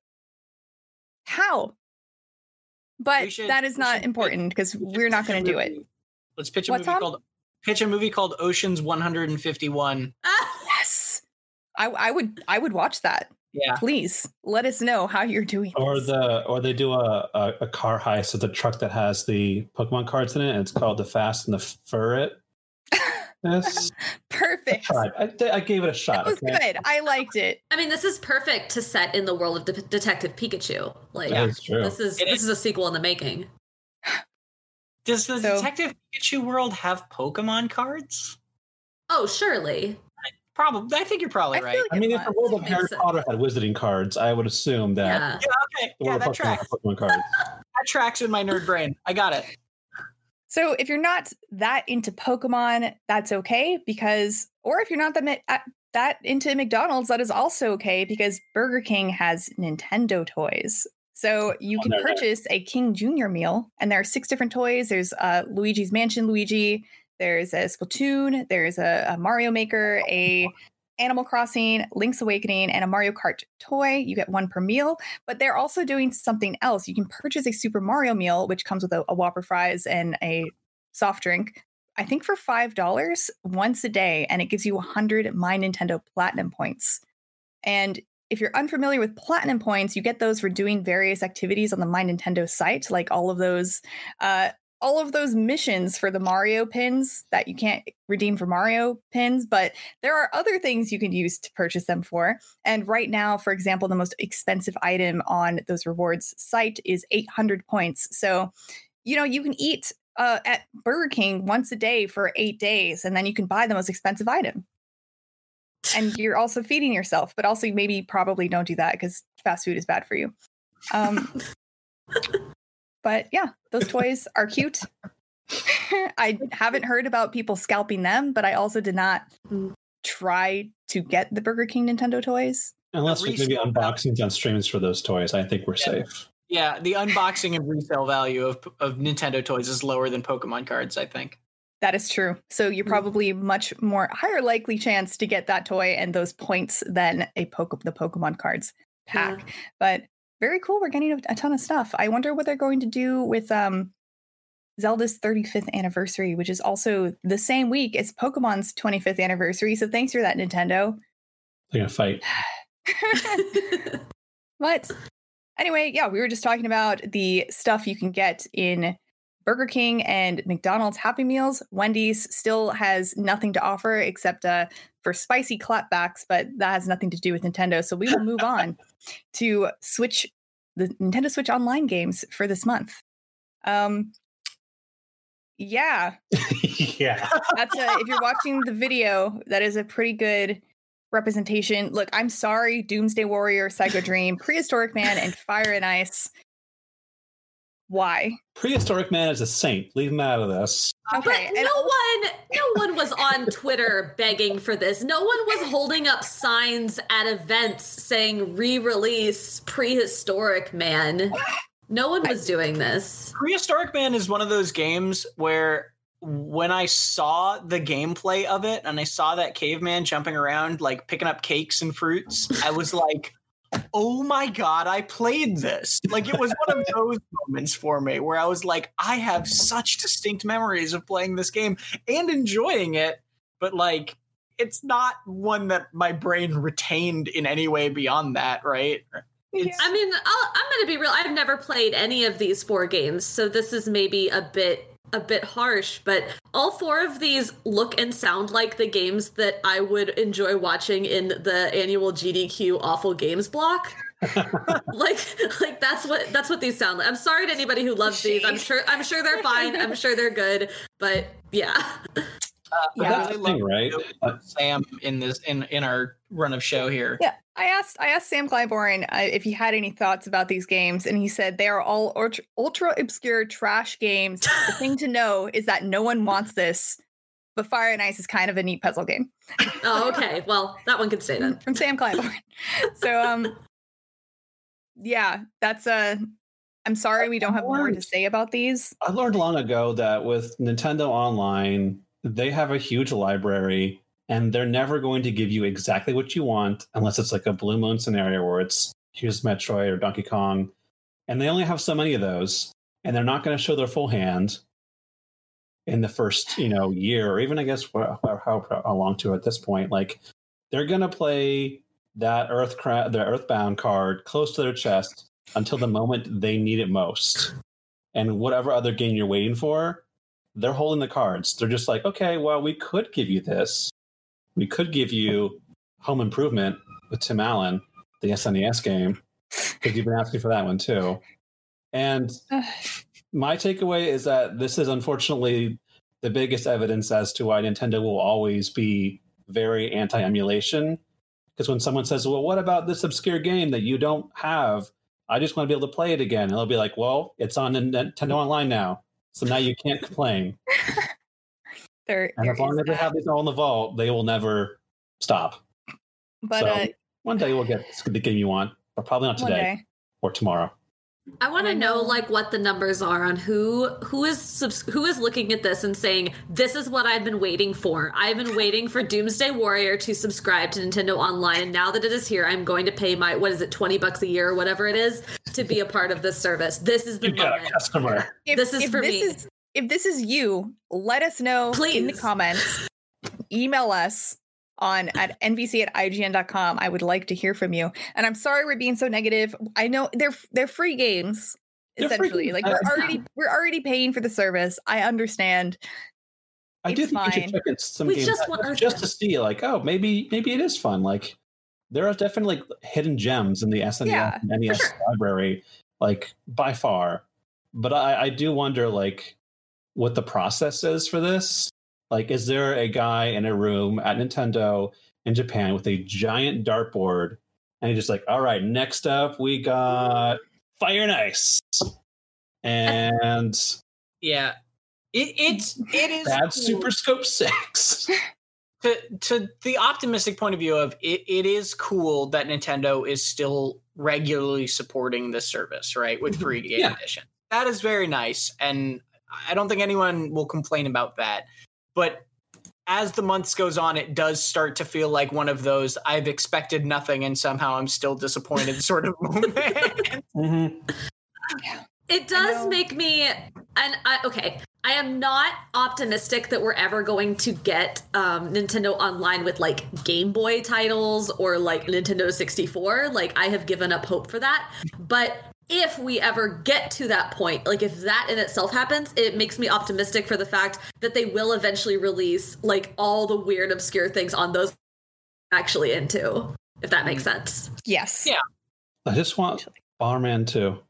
How? But We should- that is we not should- important because we should we're not pitch a going to do it. movie. Let's pitch a What, movie Tom? called pitch a movie called Ocean's one hundred fifty-one. Yes, I, I would. I would watch that. Yeah. Please let us know how you're doing. Or this. the or they do a, a, a car heist of the truck that has the Pokemon cards in it, and it's called the Fast and the Furret. Yes, I Perfect. tried. I, I gave it a shot. That was okay? good. I liked it. I mean, this is perfect to set in the world of De- Detective Pikachu. Like, That is true. this is It this is. is a sequel in the making. Does the So- Detective Pikachu world have Pokemon cards? Oh, surely. Probably. I think you're probably I right. feel like I mean, it if the was. world of Makes Harry sense. Potter had wizarding cards, I would assume that Yeah. Okay. the Yeah, world that of Pokemon tracks. had Pokemon cards. That tracks in my nerd brain. I got it. So if you're not that into Pokemon, that's okay because, or if you're not that mi- uh, that into McDonald's, that is also okay because Burger King has Nintendo toys. So you Oh, can no, no. purchase a King Junior meal, and there are six different toys. There's uh, Luigi's Mansion Luigi. There's a Splatoon. There's a, a Mario Maker, a Animal Crossing, Link's Awakening, and a Mario Kart toy. You get one per meal, but they're also doing something else. You can purchase a Super Mario meal, which comes with a, a Whopper fries and a soft drink, I think for five dollars once a day, and it gives you one hundred My Nintendo Platinum points. And if you're unfamiliar with Platinum points, you get those for doing various activities on the My Nintendo site, like all of those uh, all of those missions for the Mario pins that you can't redeem for Mario pins, but there are other things you can use to purchase them for. And right now, for example, the most expensive item on those rewards site is eight hundred points. So, you know, you can eat uh, at Burger King once a day for eight days, and then you can buy the most expensive item. And you're also feeding yourself, but also maybe probably don't do that because fast food is bad for you. Um, but yeah, those toys are cute. I haven't heard about people scalping them, but I also did not try to get the Burger King Nintendo toys. Unless there's maybe resale unboxings on streams for those toys, I think we're Yeah. safe. Yeah, the unboxing and resale value of of Nintendo toys is lower than Pokemon cards, I think. That is true. So you're probably much more higher likely chance to get that toy and those points than a Poke- the Pokemon cards pack. But very cool. We're getting a, a ton of stuff. I wonder what they're going to do with um, Zelda's thirty-fifth anniversary, which is also the same week as Pokemon's twenty-fifth anniversary. So thanks for that, Nintendo. They're gonna fight. But anyway, yeah, we were just talking about the stuff you can get in Burger King and McDonald's Happy Meals. Wendy's still has nothing to offer except uh, for spicy clapbacks, but that has nothing to do with Nintendo. So we will move on to Switch, the Nintendo Switch Online games for this month. Um, yeah, Yeah. that's a, if you're watching the video, that is a pretty good representation. Look, I'm sorry, Doomsday Warrior, Psycho Dream, Prehistoric Man, and Fire and Ice. Why? Prehistoric Man is a saint. Leave him out of this. Okay, But and no one, no one was on Twitter begging for this. No one was holding up signs at events saying "re-release Prehistoric Man." No one was doing this. Prehistoric Man is one of those games where when I saw the gameplay of it and I saw that caveman jumping around, like picking up cakes and fruits, I was like, oh my God, I played this. Like it was one of those moments for me where I was like, I have such distinct memories of playing this game and enjoying it, but like, it's not one that my brain retained in any way beyond that, right? It's, I mean, I'll, I'm going to be real. I've never played any of these four games, so this is maybe a bit a bit harsh, but all four of these look and sound like the games that I would enjoy watching in the annual G D Q Awful Games block. like like that's what that's what these sound like. I'm sorry to anybody who loves these. I'm sure I'm sure they're fine. I'm sure they're good. But yeah. Uh, Yeah. that's the thing, right? Sam in this in in our run of show here. Yeah, I asked I asked Sam Clybourne uh, if he had any thoughts about these games, and he said they are all ultra, ultra obscure trash games. The thing to know is that no one wants this, but Fire and Ice is kind of a neat puzzle game. Oh, okay. Well, that one could stay then. From Sam Clybourne. So, um, yeah, that's uh I'm sorry we don't have more to say about these. I learned long ago that with Nintendo Online, they have a huge library, and they're never going to give you exactly what you want unless it's like a Blue Moon scenario where it's here's Metroid or Donkey Kong, and they only have so many of those, and they're not going to show their full hand in the first, you know, year, or even I guess how, how, how long to at this point. Like they're going to play that Earth the Earthbound card close to their chest until the moment they need it most, and whatever other game you're waiting for, they're holding the cards. They're just like, okay, well, we could give you this. We could give you Home Improvement with Tim Allen, the S N E S game, because you've been asking for that one too. And my takeaway is that this is unfortunately the biggest evidence as to why Nintendo will always be very anti-emulation. Because when someone says, well, what about this obscure game that you don't have? I just want to be able to play it again. And they'll be like, well, it's on Nintendo Online now. So now you can't complain. there, and there as long is as they that. have these all in the vault, they will never stop. But so uh, one day we'll get the game you want, but probably not one today day. or tomorrow. I want to I know know. like what the numbers are on who who is subs- who is looking at this and saying this is what I've been waiting for. I've been waiting for Doomsday Warrior to subscribe to Nintendo Online, and now that it is here, I'm going to pay my what is it twenty bucks a year or whatever it is to be a part of this service. This is the You got a moment. customer. If, This is if for this me. Is, if this is you, let us know in the Please. comments. Email us on at n v c at i g n dot com. I would like to hear from you. And I'm sorry we're being so negative. I know they're they're free games. They're free Essentially, games. like I- we're I- already we're already paying for the service. I understand. I do It's think you fine. should check in some We games just out want Earth just Bound. to see, like, oh, maybe maybe it is fun. Like, there are definitely like, hidden gems in the S N E S Yeah, and N E S for sure. library, like by far. But I, I do wonder, like, what the process is for this. Like, is there a guy in a room at Nintendo in Japan with a giant dartboard, and he's just like, all right, next up we got Fire and Ice, and Yeah. It it's it is Bad cool. Super Scope Six. to to the optimistic point of view of it, it is cool that Nintendo is still regularly supporting this service, right? With free game Yeah. edition. That is very nice. And I don't think anyone will complain about that. But as the months goes on, it does start to feel like one of those I've expected nothing and somehow I'm still disappointed sort of moment. Mm-hmm. It I does know. make me, and I, okay, I am not optimistic that we're ever going to get um, Nintendo Online with like Game Boy titles or like Nintendo sixty-four. Like I have given up hope for that. But if we ever get to that point, like if that in itself happens, it makes me optimistic for the fact that they will eventually release like all the weird, obscure things on those I'm actually into, if that makes sense. Yes. Yeah. I just want Bomberman two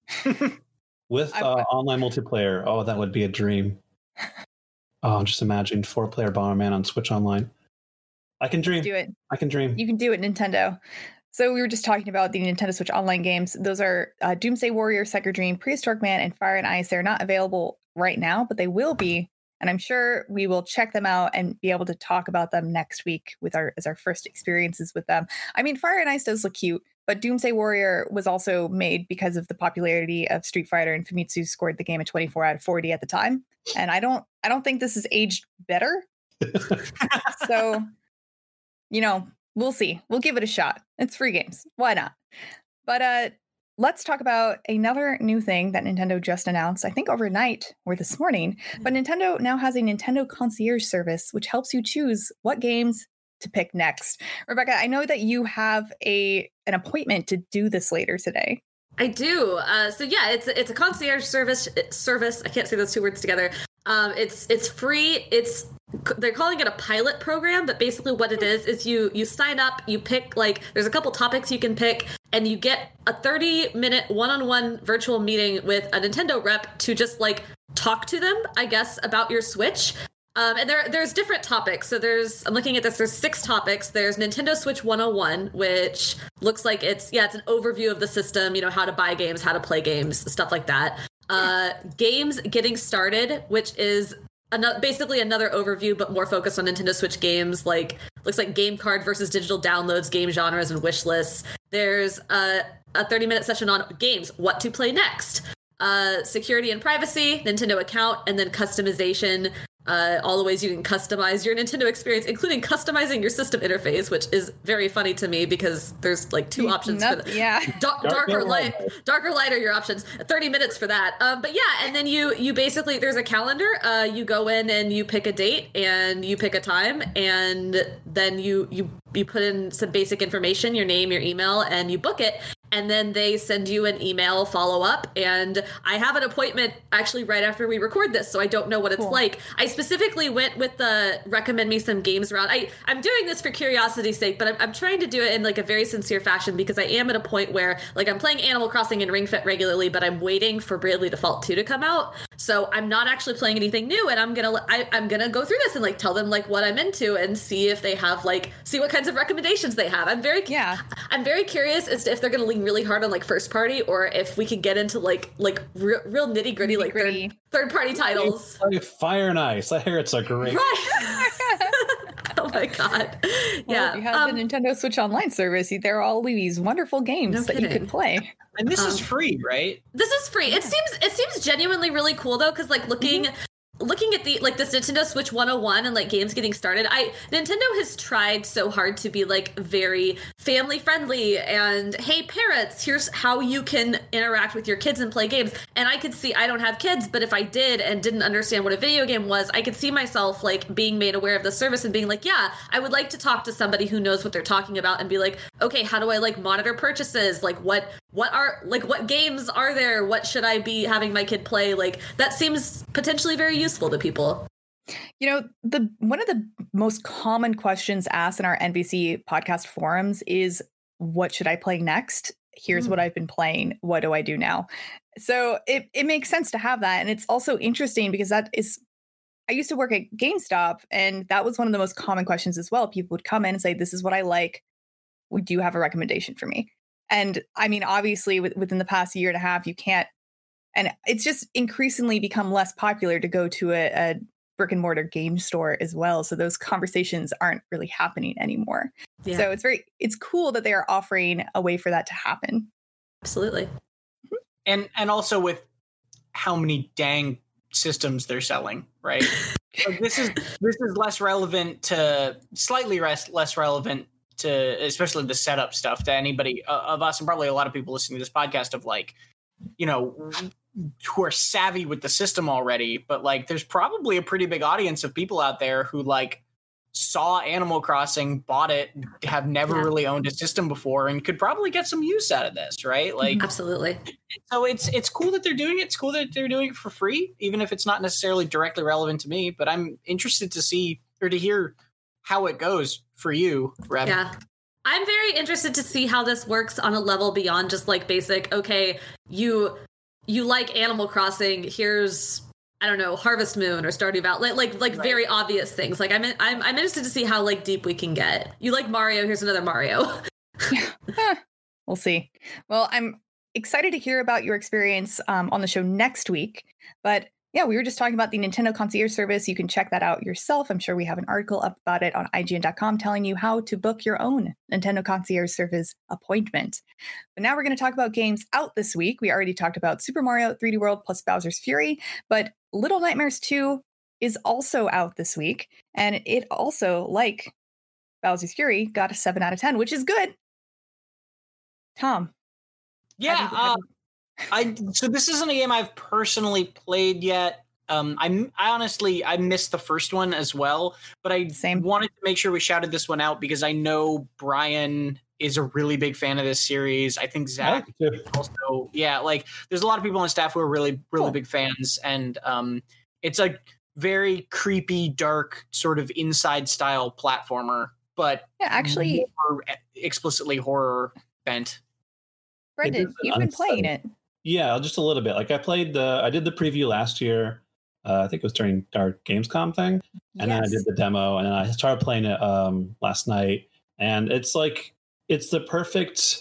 with I- uh, online multiplayer. Oh, that would be a dream. Oh, just imagine four-player Bomberman on Switch Online. I can dream. Do it. I can dream. You can do it, Nintendo. So we were just talking about the Nintendo Switch Online games. Those are uh, Doomsday Warrior, Second Dream, Prehistoric Man, and Fire and Ice. They're not available right now, but they will be. And I'm sure we will check them out and be able to talk about them next week with our as our first experiences with them. I mean, Fire and Ice does look cute, but Doomsday Warrior was also made because of the popularity of Street Fighter, and Famitsu scored the game a twenty-four out of forty at the time. And I don't I don't think this is aged better. So, you know, we'll see. We'll give it a shot. It's free games. Why not? But uh let's talk about another new thing that Nintendo just announced, I think overnight or this morning. But Nintendo now has a Nintendo concierge service, which helps you choose what games to pick next. Rebecca, I know that you have a an appointment to do this later today. I do. Uh, so yeah, it's it's a concierge service. Service. I can't say those two words together. Um, it's it's free. It's they're calling it a pilot program, but basically what it is is you you sign up, you pick like there's a couple topics you can pick, and you get a thirty minute one-on-one virtual meeting with a Nintendo rep to just like talk to them, I guess, about your Switch. Um, and there, there's different topics. So there's, I'm looking at this, there's six topics. There's Nintendo Switch one oh one, which looks like it's, yeah, it's an overview of the system, you know, how to buy games, how to play games, stuff like that. Uh, games getting started, which is another, basically another overview, but more focused on Nintendo Switch games, like, looks like game card versus digital downloads, game genres, and wish lists. There's a, a thirty minute session on games, what to play next. Uh, security and privacy, Nintendo account, and then customization. Uh, all the ways you can customize your Nintendo experience, including customizing your system interface, which is very funny to me because there's like two options Nope, for the, yeah. dark, dark or light. Dark or light are your options. thirty minutes for that. Um, but yeah, and then you you basically, there's a calendar. Uh, you go in and you pick a date and you pick a time, and then you you you put in some basic information, your name, your email, and you book it. And then they send you an email follow up. And I have an appointment actually right after we record this, so I don't know what it's cool. like. I specifically went with the recommend me some games round. I, I'm doing this for curiosity's sake, but I'm, I'm trying to do it in like a very sincere fashion because I am at a point where like I'm playing Animal Crossing and Ring Fit regularly, but I'm waiting for Bravely Default two to come out. So I'm not actually playing anything new, and I'm gonna I, I'm gonna go through this and like tell them like what I'm into and see if they have like see what kinds of recommendations they have. I'm very yeah. I'm very curious as to if they're gonna lean really hard on like first party or if we can get into like like real, real nitty gritty like third, third party titles. Like Fire and Ice. I hear it's a great. Right. Oh my god. Well, Yeah. if you have um, the Nintendo Switch Online service, there are all these wonderful games No that you kidding. can play. And this Um, is free, right? This is free. It seems it seems genuinely really cool though, because like looking Mm-hmm. looking at the like this Nintendo Switch one oh one and like games getting started, I Nintendo has tried so hard to be like very family friendly and hey parents, here's how you can interact with your kids and play games. And I could see I don't have kids, but if I did and didn't understand what a video game was, I could see myself like being made aware of the service and being like, yeah, I would like to talk to somebody who knows what they're talking about and be like, okay, how do I like monitor purchases? Like what what are like what games are there? What should I be having my kid play? Like that seems potentially very useful to people. You know, the one of the most common questions asked in our N B C podcast forums is, what should I play next? Here's Mm. what I've been playing. What do I do now? So it, it makes sense to have that. And it's also interesting because that is, I used to work at GameStop, and that was one of the most common questions as well. People would come in and say, this is what I like. Would you have a recommendation for me? And I mean, obviously, with, within the past year and a half, you can't, and it's just increasingly become less popular to go to a, a brick and mortar game store as well. So those conversations aren't really happening anymore. Yeah. So it's very, it's cool that they are offering a way for that to happen. Absolutely. And and also with how many dang systems they're selling, right? So this is this is less relevant to slightly less less relevant to especially the setup stuff to anybody uh, of us and probably a lot of people listening to this podcast of like, you know, who are savvy with the system already, but like there's probably a pretty big audience of people out there who like saw Animal Crossing, bought it, have never Yeah. really owned a system before and could probably get some use out of this, right? Like Absolutely. so it's it's cool that they're doing it. It's cool that they're doing it for free, even if it's not necessarily directly relevant to me, but I'm interested to see or to hear how it goes for you, Reb. Yeah. I'm very interested to see how this works on a level beyond just like basic, okay, you you like Animal Crossing, here's I don't know, Harvest Moon or Stardew Valley, like like, like Right. very obvious things. Like I'm, in, I'm I'm interested to see how like deep we can get. You like Mario, here's another Mario. Huh. We'll see. Well, I'm excited to hear about your experience um, on the show next week. But yeah, we were just talking about the Nintendo Concierge Service. You can check that out yourself. I'm sure we have an article up about it on I G N dot com telling you how to book your own Nintendo Concierge Service appointment. But now we're going to talk about games out this week. We already talked about Super Mario three D World plus Bowser's Fury, but Little Nightmares two is also out this week. And it also, like Bowser's Fury, got a seven out of ten, which is good. Tom. Yeah. Have you- have Uh, I so this isn't a game I've personally played yet. Um, I I honestly I missed the first one as well, but I Same. wanted to make sure we shouted this one out because I know Brian is a really big fan of this series. I think Zach also, yeah, like there's a lot of people on staff who are really really Cool. big fans, and um, it's a very creepy, dark sort of inside style platformer, but Yeah, actually, more explicitly horror bent. Brendan, you've been playing it. Yeah, just a little bit. Like I played the, I did the preview last year. Uh, I think it was during our Gamescom thing, and yes. then I did the demo, and then I started playing it um, last night. And it's like it's the perfect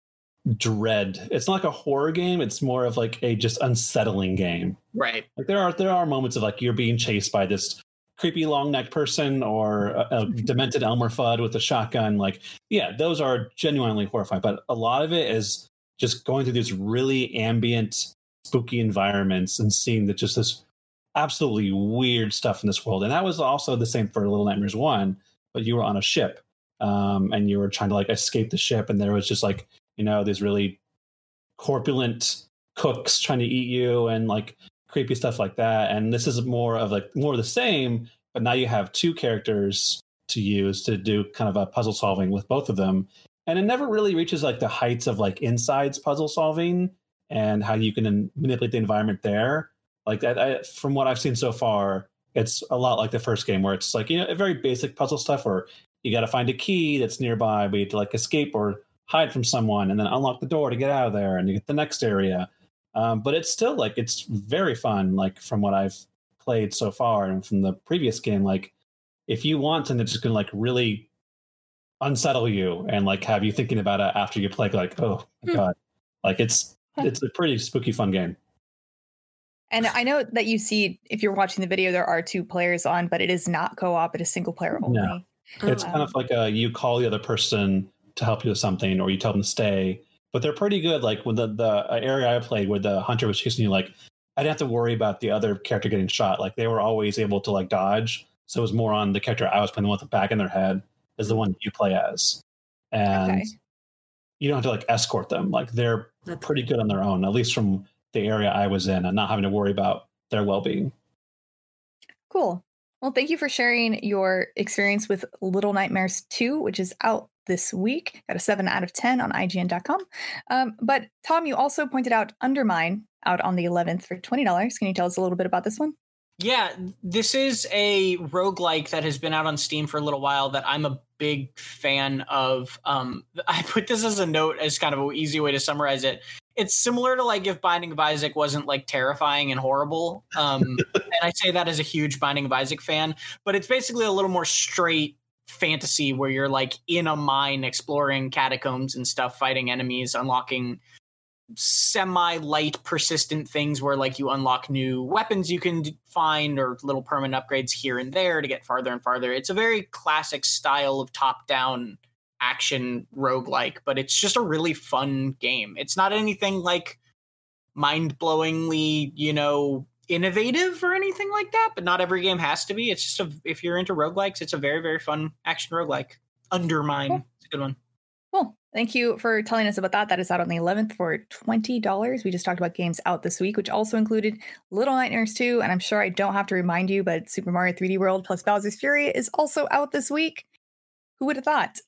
dread. It's not like a horror game. It's more of like a just unsettling game. Right. Like there are there are moments of like you're being chased by this creepy long necked person or a, a demented Elmer Fudd with a shotgun. Like yeah, those are genuinely horrifying. But a lot of it is just going through these really ambient, spooky environments and seeing that just this absolutely weird stuff in this world. And that was also the same for Little Nightmares one, but you were on a ship um, and you were trying to like escape the ship. And there was just like, you know, these really corpulent cooks trying to eat you and like creepy stuff like that. And this is more of like more of the same, but now you have two characters to use to do kind of a puzzle solving with both of them. And it never really reaches like the heights of like Inside's puzzle solving and how you can manipulate the environment there. Like I, I, from what I've seen so far, it's a lot like the first game where it's like, you know, a very basic puzzle stuff where you got to find a key that's nearby, but you have to like escape or hide from someone and then unlock the door to get out of there and you get the next area. Um, but it's still like, it's very fun. Like from what I've played so far and from the previous game, like if you want and it's just going to like really unsettle you and like have you thinking about it after you play, like, oh my God, like it's, it's a pretty spooky, fun game. And I know that you see, if you're watching the video, there are two players on, but it is not co-op. It is single player only. No. It's um, kind of like a, you call the other person to help you with something, or you tell them to stay. But they're pretty good. Like when the, the area I played where the hunter was chasing you, like I didn't have to worry about the other character getting shot. Like they were always able to like dodge. So it was more on the character I was playing, the one with the back in their head is the one that you play as. And okay. you don't have to like escort them. Like they're pretty good on their own, at least from the area I was in, and not having to worry about their well-being. Cool. Well, thank you for sharing your experience with Little Nightmares two, which is out this week. Got a seven out of ten on I G N dot com. Um, but Tom, you also pointed out Undermine out on the eleventh for twenty dollars. Can you tell us a little bit about this one? Yeah, this is a roguelike that has been out on Steam for a little while that I'm a big fan of. Um, I put this as a note as kind of an easy way to summarize it. It's similar to like if Binding of Isaac wasn't like terrifying and horrible. Um, and I say that as a huge Binding of Isaac fan, but it's basically a little more straight fantasy where you're like in a mine exploring catacombs and stuff, fighting enemies, unlocking semi-light persistent things where like you unlock new weapons you can find or little permanent upgrades here and there to get farther and farther. It's a very classic style of top-down action roguelike, but it's just a really fun game. It's not anything like mind-blowingly, you know, innovative or anything like that, but not every game has to be. It's just a, if you're into roguelikes, it's a very, very fun action roguelike. Undermine. Cool. It's a good one. Cool. Thank you for telling us about that. That is out on the eleventh for twenty dollars. We just talked about games out this week, which also included Little Nightmares two, and I'm sure I don't have to remind you, but Super Mario three D World plus Bowser's Fury is also out this week. Who would have thought?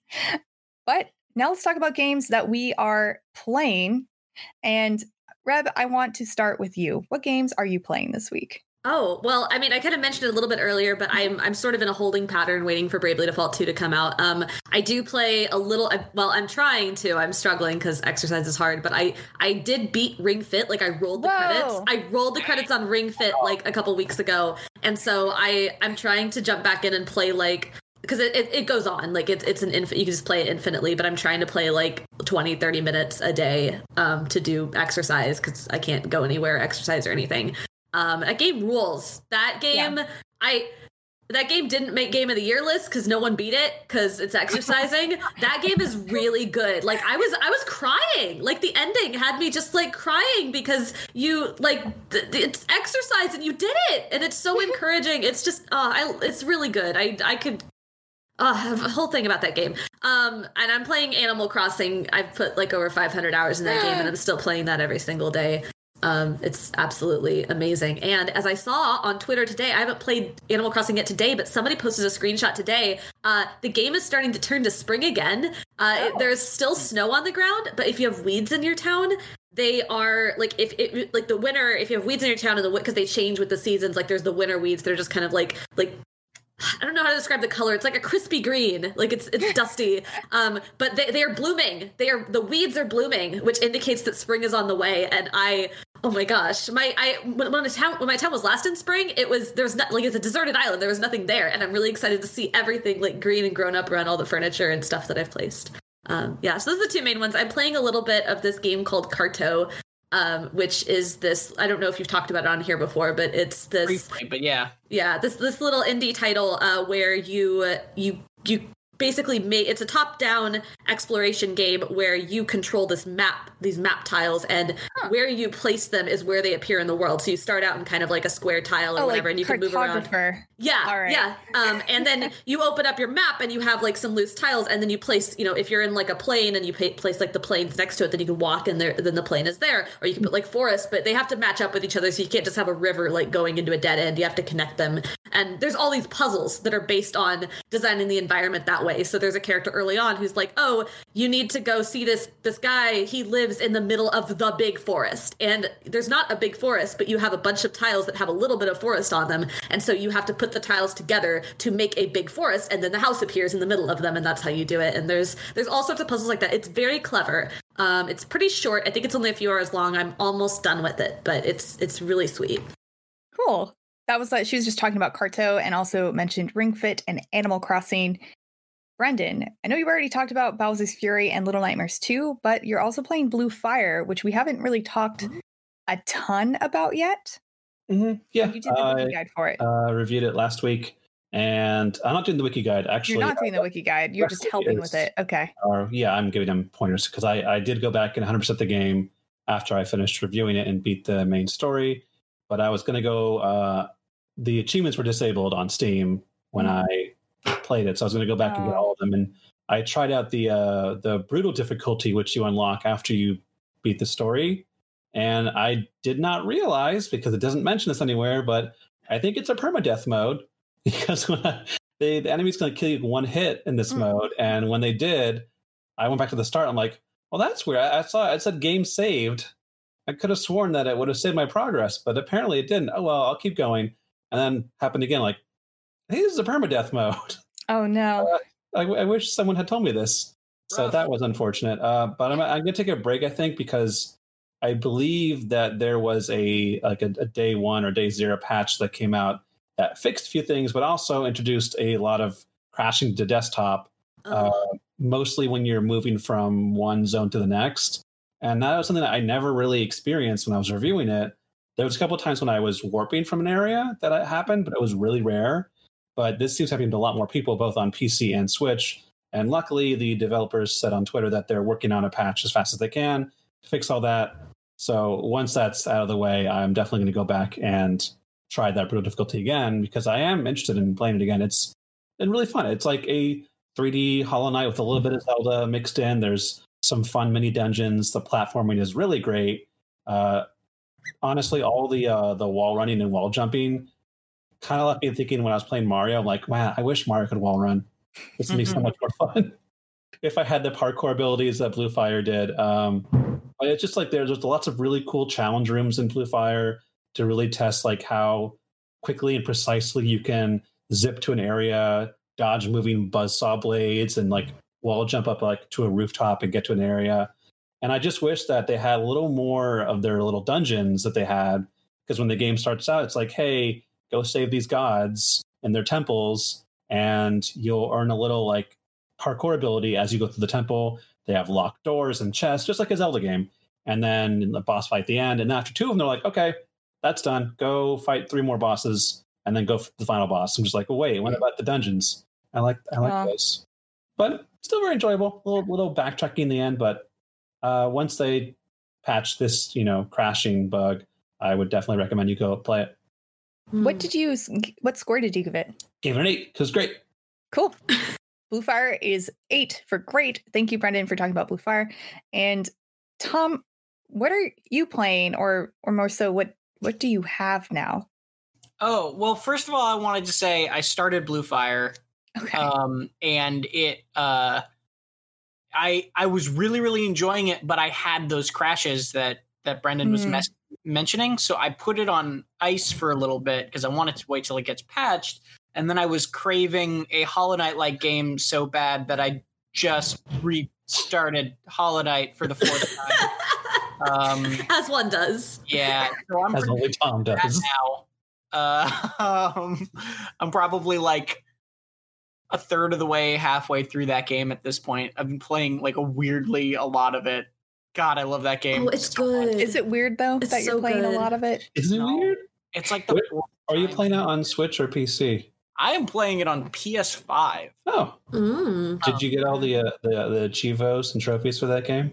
But now let's talk about games that we are playing. And Reb, I want to start with you. What games are you playing this week? Oh, well, I mean, I kind of mentioned it a little bit earlier, but I'm I'm sort of in a holding pattern waiting for Bravely Default two to come out. Um, I do play a little, well, I'm trying to. I'm struggling because exercise is hard, but I, I did beat Ring Fit. Like, I rolled the Whoa. credits. I rolled the credits on Ring Fit, like, a couple weeks ago. And so I, I'm trying to jump back in and play, like, because it, it, it goes on. Like, it's it's an infinite, you can just play it infinitely, but I'm trying to play, like, twenty, thirty minutes a day um, to do exercise because I can't go anywhere, exercise or anything. Um, that game rules. That game, yeah. I, that game didn't make Game of the Year list because no one beat it because it's exercising. That game is really good. Like I was, I was crying. Like the ending had me just like crying because you like th- it's exercise and you did it, and it's so encouraging. It's just, uh, I, it's really good. I, I could. Uh, I have a whole thing about that game. Um, and I'm playing Animal Crossing. I've put like over five hundred hours in that game, and I'm still playing that every single day. Um, it's absolutely amazing. And as I saw on Twitter today, I haven't played Animal Crossing yet today, but somebody posted a screenshot today. Uh, the game is starting to turn to spring again. Uh, oh. it, there's still snow on the ground, but if you have weeds in your town, they are like, if it, like the winter, if you have weeds in your town, and the because they change with the seasons, like there's the winter weeds, they're just kind of like, like, I don't know how to describe the color. It's like a crispy green, like it's it's dusty. Um, but they they are blooming. They are the weeds are blooming, which indicates that spring is on the way. And I, oh my gosh, my I when when, the town, when my town was last in spring, it was there was not like it's a deserted island. There was nothing there, and I'm really excited to see everything like green and grown up around all the furniture and stuff that I've placed. Um, yeah, so those are the two main ones. I'm playing a little bit of this game called Carto. Um, which is this, I don't know if you've talked about it on here before, but it's this, Briefly, but yeah. Yeah, this this little indie title uh, where you you you basically make it's a top-down exploration game where you control this map, these map tiles, and huh. where you place them is where they appear in the world. So you start out in kind of like a square tile or oh, whatever, like and you can move around. Yeah, All right. yeah. Um, and then you open up your map and you have like some loose tiles, and then you place, you know, if you're in like a plane and you pay, place like the planes next to it, then you can walk and there, then the plane is there. Or you can put like forests, but they have to match up with each other, so you can't just have a river like going into a dead end. You have to connect them. And there's all these puzzles that are based on designing the environment that way. So there's a character early on who's like, oh, you need to go see this this guy. He lives in the middle of the big forest. And there's not a big forest, but you have a bunch of tiles that have a little bit of forest on them. And so you have to put the tiles together to make a big forest, and then the house appears in the middle of them, and that's how you do it. And there's there's all sorts of puzzles like that. It's very clever. Um, it's pretty short. I think it's only a few hours long. I'm almost done with it, but it's it's really sweet. Cool. That was like she was just talking about Carto and also mentioned Ring Fit and Animal Crossing. Brendan, I know you've already talked about Bowser's Fury and Little Nightmares two, but you're also playing Blue Fire, which we haven't really talked a ton about yet. Mm-hmm. Yeah, you did the I, wiki guide for it. Uh, reviewed it last week, and I'm not doing the wiki guide. Actually, you're not doing the wiki guide. You're just helping is, with it. Okay. Or yeah, I'm giving them pointers because I, I did go back and one hundred percent the game after I finished reviewing it and beat the main story. But I was going to go. Uh, the achievements were disabled on Steam when mm. I played it, so I was going to go back oh. and get all of them. And I tried out the uh, the brutal difficulty, which you unlock after you beat the story. And I did not realize, because it doesn't mention this anywhere, but I think it's a permadeath mode, because when I, they, the enemy's going to kill you one hit in this mm. mode. And when they did, I went back to the start. I'm like, well, that's weird. I, I saw it said game saved. I could have sworn that it would have saved my progress, but apparently it didn't. Oh, well, I'll keep going. And then happened again, like, hey, this is a permadeath mode. Oh, no. Uh, I, I wish someone had told me this. So Rough. That was unfortunate. Uh, but I'm, I'm going to take a break, I think, because I believe that there was a like a, a day one or day zero patch that came out that fixed a few things, but also introduced a lot of crashing to desktop, uh, uh, mostly when you're moving from one zone to the next. And that was something that I never really experienced when I was reviewing it. There was a couple of times when I was warping from an area that it happened, but it was really rare. But this seems happening to a lot more people, both on P C and Switch. And luckily, the developers said on Twitter that they're working on a patch as fast as they can to fix all that. So once that's out of the way, I'm definitely going to go back and try that brutal difficulty again, because I am interested in playing it again. It's been really fun. It's like a three D Hollow Knight with a little bit of Zelda mixed in. There's some fun mini dungeons. The platforming is really great. Uh, honestly, all the uh, the wall running and wall jumping kind of left me thinking when I was playing Mario, I'm like, wow, I wish Mario could wall run. This would be so much more fun if I had the parkour abilities that Blue Fire did. Um, but it's just like there's, there's lots of really cool challenge rooms in Blue Fire to really test like how quickly and precisely you can zip to an area, dodge moving buzzsaw blades, and like wall jump up like to a rooftop and get to an area. And I just wish that they had a little more of their little dungeons that they had, because when the game starts out, it's like, hey, go save these gods in their temples, and you'll earn a little like parkour ability as you go through the temple. They have locked doors and chests, just like a Zelda game. And then in the boss fight at the end, and after two of them, they're like, okay, that's done. Go fight three more bosses, and then go for the final boss. I'm just like, well, wait, what about the dungeons? I like I like wow. those. But still very enjoyable. A little, little backtracking in the end, but uh, once they patch this, you know, crashing bug, I would definitely recommend you go play it. What did you, what score did you give it? Gave it an eight, because great. Cool. Blue Fire is eight for great. Thank you, Brendan, for talking about Blue Fire. And Tom, what are you playing, or or more so, what what do you have now? Oh, well, first of all, I wanted to say I started Blue Fire. Okay. Um, and it, uh, I I was really, really enjoying it, but I had those crashes that, that Brendan was mm. mes- mentioning. So I put it on ice for a little bit because I wanted to wait till it gets patched. and then I was craving a Hollow Knight-like game so bad that I just restarted Hollow Knight for the fourth time. Um, As one does. Yeah, so I'm As pretty only Tom good at does. that now. Uh, um, I'm probably like a third of the way, halfway through that game at this point. I've been playing like a weirdly a lot of it. God, I love that game. Oh, it's so much. good. Is it weird though It's that you're so playing good. a lot of it? Is it No. weird? It's like the. Wait, fourth Are you time. playing it on Switch or P C? I am playing it on P S five. Oh, Mm. did you get all the uh, the the Chivos and trophies for that game?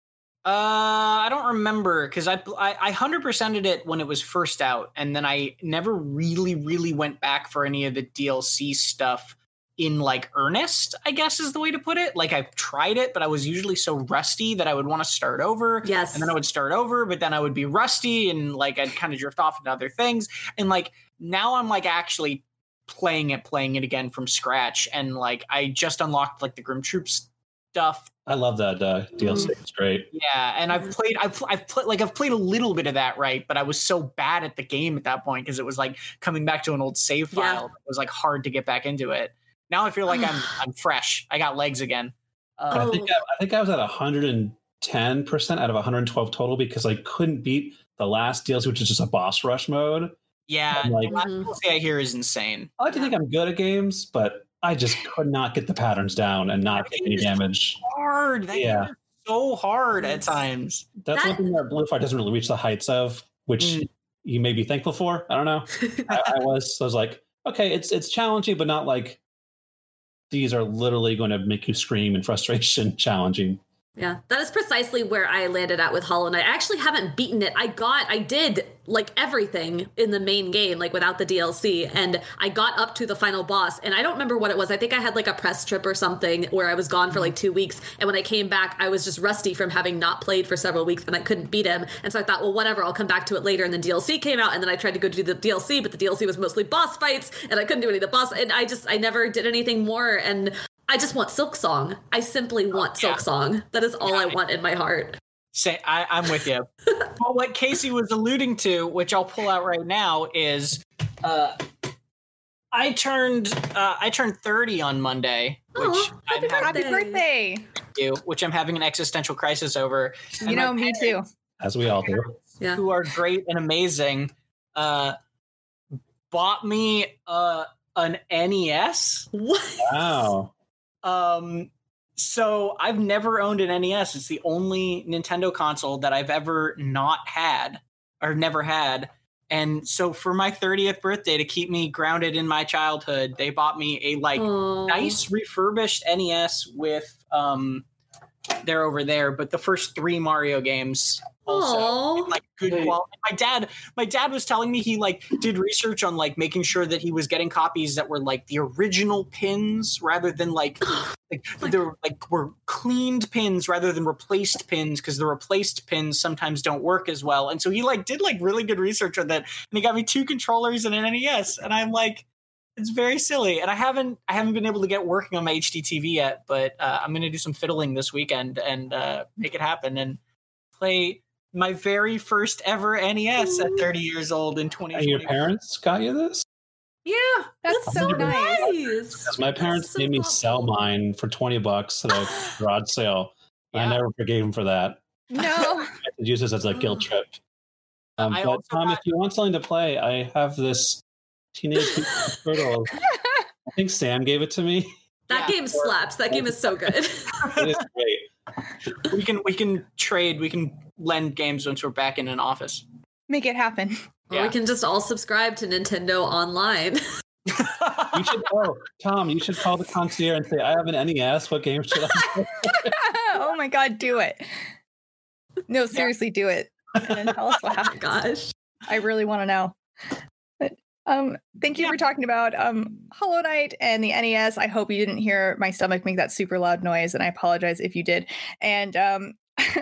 Uh, I don't remember because I I I hundred percented it when it was first out, and then I never really really went back for any of the D L C stuff in like earnest, I guess is the way to put it. Like I tried it, but I was usually so rusty that I would want to start over. Yes. And then I would start over, but then I would be rusty and like I'd kind of drift off into other things. And like now I'm like actually playing it, playing it again from scratch. And like I just unlocked like the Grim Troops stuff. I love that uh, D L C. Mm. It's great. Yeah, and I've played, I've, I've played, like I've played a little bit of that, right? But I was so bad at the game at that point because it was like coming back to an old save file. Yeah. It was like hard to get back into it. Now I feel like I'm, I'm fresh. I got legs again. Uh, I Oh. think I, I think I was at one hundred ten percent out of one hundred twelve total because I couldn't beat the last D L C, which is just a boss rush mode. yeah, I'm like- the last Mhm. D L C I hear is insane. I like to think I'm good at games, but I just could not get the patterns down and not take any damage. Hard. That Yeah. game is so hard at Yes. times. That's That- one thing that Blue Fire doesn't really reach the heights of, which Mm. you may be thankful for. I don't know. I, I was. So I was like, okay, it's it's challenging, but not like these are literally going to make you scream in frustration. Challenging. Yeah, that is precisely where I landed at with Hollow Knight. I actually haven't beaten it. I got, I did like everything in the main game, like without the D L C, and I got up to the final boss, and I don't remember what it was. I think I had like a press trip or something where I was gone for like two weeks, and when I came back, I was just rusty from having not played for several weeks, and I couldn't beat him. And so I thought, well, whatever, I'll come back to it later. And then D L C came out, and then I tried to go do the D L C, but the D L C was mostly boss fights, and I couldn't do any of the boss, and I just, I never did anything more, and I just want Silk Song. I simply want Yeah. Silk Song. That is all I want in my heart. Say, I, I'm with you. Well, what Casey was alluding to, which I'll pull out right now, is uh, I turned uh, I turned thirty on Monday, which Aw, happy I'm having, Happy birthday! to, which I'm having an existential crisis over. You And know, my me too. As we all do. Yeah. who are great and amazing, uh, bought me uh, an N E S. What? Wow. Um, so I've never owned an N E S. It's the only Nintendo console that I've ever not had or never had. And so for my thirtieth birthday, to keep me grounded in my childhood, they bought me a like Aw. nice refurbished N E S with um they're over there, but the first three Mario games also Aw. like good quality. My dad, my dad was telling me he like did research on like making sure that he was getting copies that were like the original pins rather than like like they were like were cleaned pins rather than replaced pins because the replaced pins sometimes don't work as well. And so he like did like really good research on that, and he got me two controllers and an N E S, and I'm like, it's very silly. And I haven't I haven't been able to get working on my H D T V yet, but uh, I'm gonna do some fiddling this weekend and uh, make it happen and play my very first ever N E S at thirty years old in twenty And your twenty. parents got you this? Yeah, That's that's so so nice. nice. My parents That's so made me thoughtful. sell mine for twenty bucks at a garage sale. Yeah. I never forgave them for that. No. I could use this as a guilt trip. Um, I but also Tom, got- if you want something to play, I have this Teenage Mutant Ninja Turtles. I think Sam gave it to me. That Yeah. game slaps. That game is so good. It is great. We can we can trade. We can lend games once we're back in an office. Make it happen. Or Yeah. we can just all subscribe to Nintendo Online. You should go, Tom. You should call the concierge and say, "I have an N E S. What game should I play?" Oh my god, do it. No, seriously, do it. And then tell us what Oh my happens. gosh. I really want to know. But um, thank you Yeah. for talking about um Hollow Knight and the N E S. I hope you didn't hear my stomach make that super loud noise, and I apologize if you did. And um,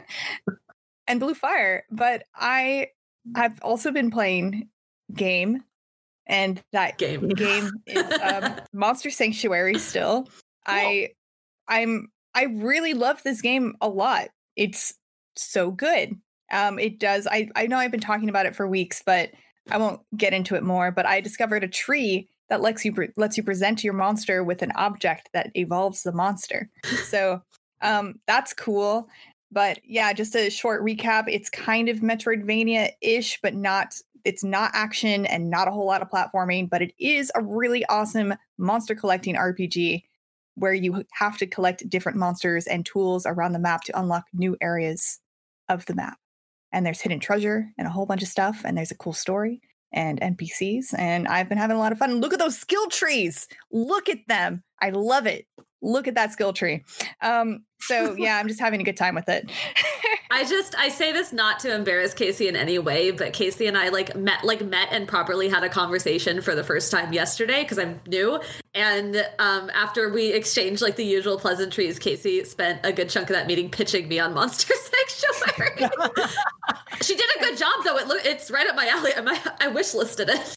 and Blue Fire. But I have also been playing game, and that Game. game is um, Monster Sanctuary. Still, I I'm I really love this game a lot. It's so good. Um, it does. I I know I've been talking about it for weeks, but I won't get into it more. But I discovered a tree that lets you pre- lets you present your monster with an object that evolves the monster. So um, that's cool. But yeah, just a short recap. It's kind of Metroidvania-ish, but not. It's not action and not a whole lot of platforming. But it is a really awesome monster collecting R P G where you have to collect different monsters and tools around the map to unlock new areas of the map. And there's hidden treasure and a whole bunch of stuff. And there's a cool story and N P Cs. And I've been having a lot of fun. Look at those skill trees. Look at them. I love it. Look at that skill tree. Um, so yeah, I'm just having a good time with it. I just, I say this not to embarrass Casey in any way, but Casey and I like met, like met and properly had a conversation for the first time yesterday because I'm new. And um, after we exchanged like the usual pleasantries, Casey spent a good chunk of that meeting pitching me on Monster Sanctuary. She did a good job though. It look, it's right up my alley. I, might, I wish listed it.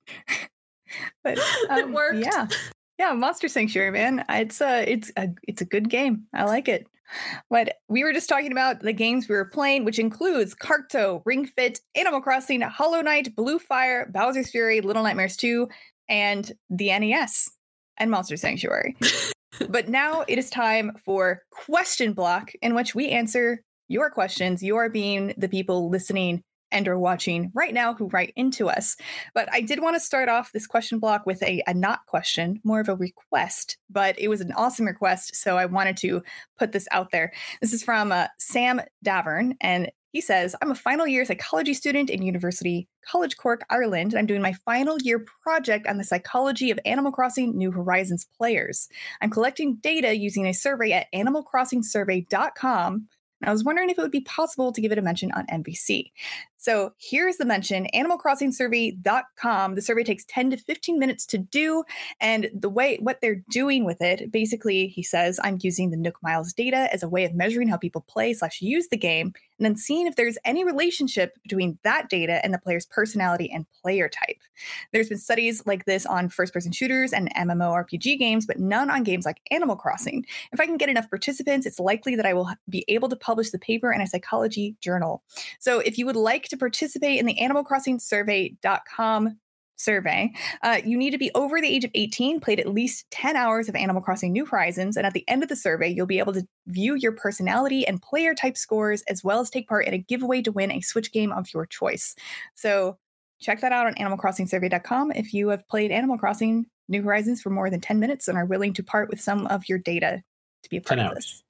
But um, it worked. Yeah. Yeah, Monster Sanctuary, man. It's a it's a it's a good game. I like it. But we were just talking about the games we were playing, which includes Carto, Ring Fit, Animal Crossing, Hollow Knight, Blue Fire, Bowser's Fury, Little Nightmares two, and the N E S and Monster Sanctuary. But now it is time for Question Block, in which we answer your questions. You are being the people listening and or watching right now who write into us. But I did want to start off this question block with a, a not question, more of a request, but it was an awesome request, so I wanted to put this out there. This is from uh, Sam Davern, and he says, I'm a final year psychology student in University College Cork, Ireland, and I'm doing my final year project on the psychology of Animal Crossing New Horizons players. I'm collecting data using a survey at animal crossing survey dot com. I was wondering if it would be possible to give it a mention on N V C. So here's the mention, animal crossing survey dot com. The survey takes ten to fifteen minutes to do. And the way, what they're doing with it, basically, he says, I'm using the Nook Miles data as a way of measuring how people play slash use the game, and then seeing if there's any relationship between that data and the player's personality and player type. There's been studies like this on first-person shooters and MMORPG games, but none on games like Animal Crossing. If I can get enough participants, it's likely that I will be able to publish the paper in a psychology journal. So if you would like to participate in the animal crossing survey dot com survey, uh, you need to be over the age of eighteen, played at least ten hours of Animal Crossing New Horizons, and at the end of the survey, you'll be able to view your personality and player type scores, as well as take part in a giveaway to win a Switch game of your choice. So check that out on animal crossing survey dot com if you have played Animal Crossing New Horizons for more than ten minutes and are willing to part with some of your data to be a part of this.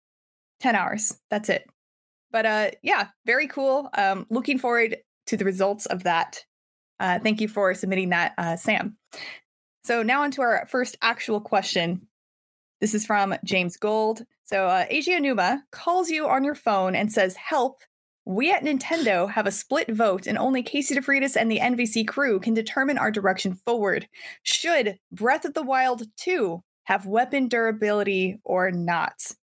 ten hours. That's it. But uh, yeah, very cool. Um, looking forward to the results of that. Uh, thank you for submitting that, uh, Sam. So now on to our first actual question. This is from James Gold. So uh, Asia Numa calls you on your phone and says, help, we at Nintendo have a split vote and only Casey DeFreitas and the N V C crew can determine our direction forward. Should Breath of the Wild two have weapon durability or not?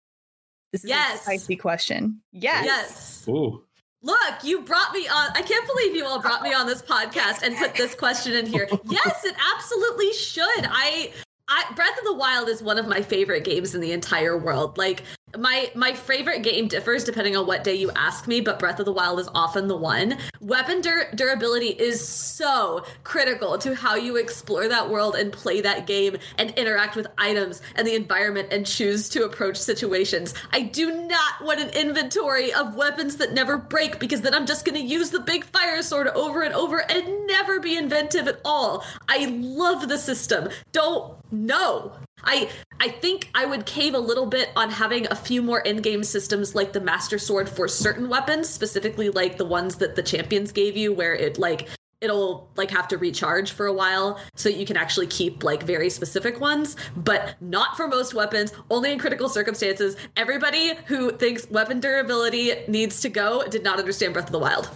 This is yes. a spicy question. Yes. Yes. Ooh. Look, you brought me on. I can't believe you all brought me on this podcast and put this question in here. Yes, it absolutely should. I, I Breath of the Wild is one of my favorite games in the entire world. Like, my my favorite game differs depending on what day you ask me, but Breath of the Wild is often the one. Weapon dur- durability is so critical to how you explore that world and play that game and interact with items and the environment and choose to approach situations. I do not want an inventory of weapons that never break, because then I'm just going to use the big fire sword over and over and never be inventive at all. I love the system. Don't know. I I think I would cave a little bit on having a few more in-game systems like the Master Sword for certain weapons, specifically like the ones that the champions gave you, where it like it'll like have to recharge for a while so you can actually keep like very specific ones, but not for most weapons, only in critical circumstances. Everybody who thinks weapon durability needs to go did not understand Breath of the Wild.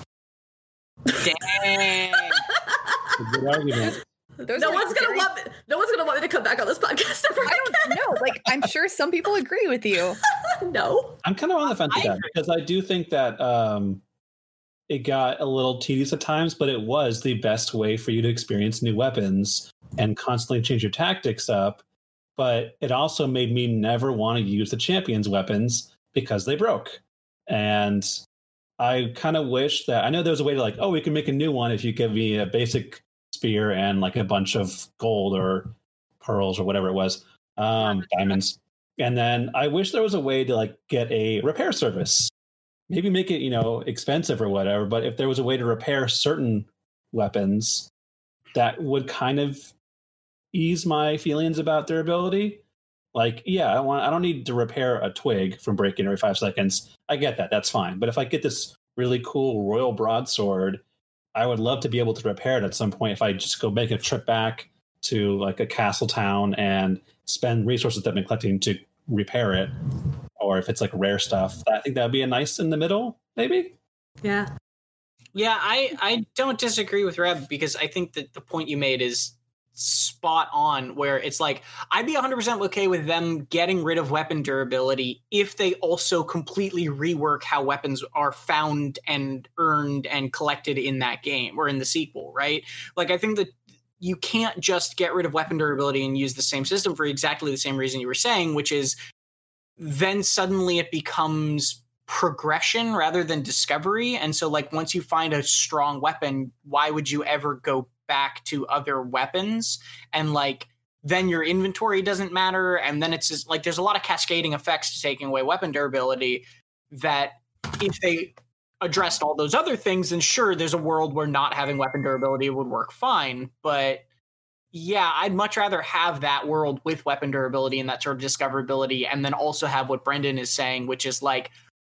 Dang. Good argument. Those no are one's gonna very- want me, no one's gonna want me to come back on this podcast ever I don't know. Like, I'm sure some people agree with you. again. No. I'm kind of on the fence with I that agree. because I do think that um, it got a little tedious at times, but it was the best way for you to experience new weapons and constantly change your tactics up. But it also made me never want to use the champions' weapons because they broke. And I kind of wish that I know there was a way to like, oh, we can make a new one if you give me a basic spear and like a bunch of gold or pearls or whatever it was, um, diamonds. And then I wish there was a way to like get a repair service, maybe make it, you know, expensive or whatever. But if there was a way to repair certain weapons, that would kind of ease my feelings about durability. Like, yeah, I want, I don't need to repair a twig from breaking every five seconds. I get that. That's fine. But if I get this really cool royal broadsword, I would love to be able to repair it at some point. If I just go make a trip back to like a castle town and spend resources that I've been collecting to repair it, or if it's like rare stuff, I think that would be a nice in the middle, maybe. Yeah. Yeah, I, I don't disagree with Reb, because I think that the point you made is spot on, where it's like, I'd be one hundred percent okay with them getting rid of weapon durability if they also completely rework how weapons are found and earned and collected in that game or in the sequel, right? Like, I think that you can't just get rid of weapon durability and use the same system for exactly the same reason you were saying, which is then suddenly it becomes progression rather than discovery. And so like once you find a strong weapon, why would you ever go back to other weapons? And like then your inventory doesn't matter, and then it's just like there's a lot of cascading effects to taking away weapon durability that if they addressed all those other things, then sure, there's a world where not having weapon durability would work fine. But yeah, I'd much rather have that world with weapon durability and that sort of discoverability, and then also have what Brendan is saying, which is like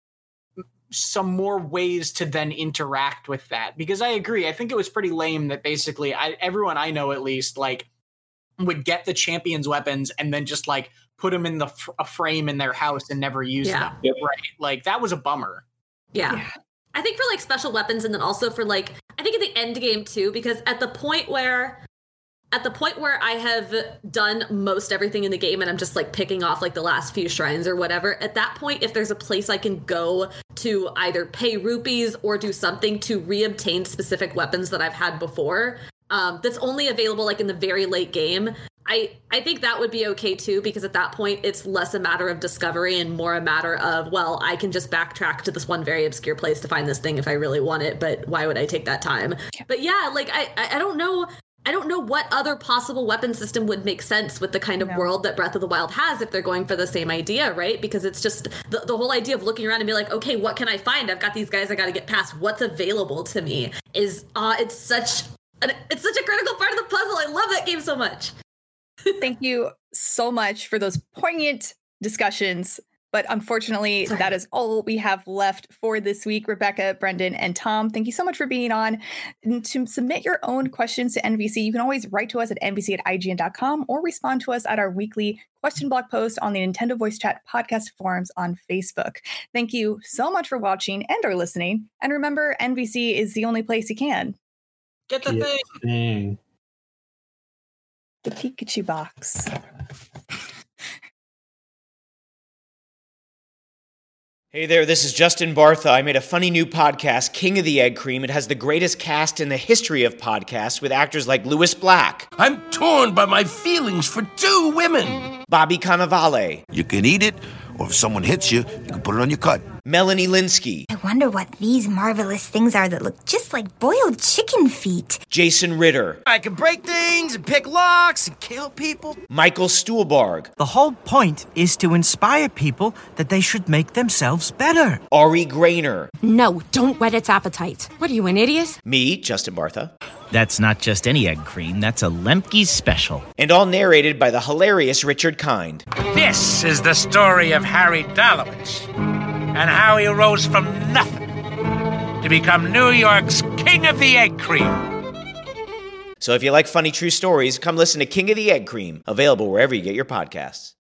some more ways to then interact with that. Because I agree, I think it was pretty lame that basically I, everyone I know at least like would get the champions weapons and then just like put them in the f- a frame in their house and never use Yeah. them. Yep. Right? Like that was a bummer. Yeah. Yeah. I think for like special weapons, and then also for like, I think at the end game too, because at the point where At the point where I have done most everything in the game and I'm just like picking off like the last few shrines or whatever, at that point, if there's a place I can go to either pay rupees or do something to re-obtain specific weapons that I've had before, um, that's only available like in the very late game, I, I think that would be okay too, because at that point it's less a matter of discovery and more a matter of, well, I can just backtrack to this one very obscure place to find this thing if I really want it, but why would I take that time? But yeah, like I, I don't know... I don't know what other possible weapon system would make sense with the kind of No. world that Breath of the Wild has if they're going for the same idea, right? Because it's just the, the whole idea of looking around and be like, okay, what can I find? I've got these guys I got to get past. What's available to me is uh, it's such an, it's such a critical part of the puzzle. I love that game so much. Thank you so much for those poignant discussions. But unfortunately, that is all we have left for this week. Rebecca, Brendan, and Tom, thank you so much for being on. And to submit your own questions to N V C, you can always write to us at N V C at I G N dot com or respond to us at our weekly question blog post on the Nintendo Voice Chat podcast forums on Facebook. Thank you so much for watching and or listening. And remember, N V C is the only place you can Get the Yeah. thing. Dang. the Pikachu box. Hey there, this is Justin Bartha. I made a funny new podcast, King of the Egg Cream. It has the greatest cast in the history of podcasts with actors like Louis Black, I'm torn by my feelings for two women. Bobby Cannavale, You can eat it, or if someone hits you, you can put it on your cut. Melanie Linsky, I wonder what these marvelous things are that look just like boiled chicken feet. Jason Ritter, I can break things and pick locks and kill people. Michael Stuhlbarg, The whole point is to inspire people that they should make themselves better. Ari Grainer, No, don't whet its appetite. What are you, an idiot? me, Justin Bartha, That's not just any egg cream, that's a Lemke's special. and all narrated by the hilarious Richard Kind. This is the story of Harry Dalowitz and how he rose from nothing to become New York's King of the Egg Cream. So if you like funny true stories, come listen to King of the Egg Cream, available wherever you get your podcasts.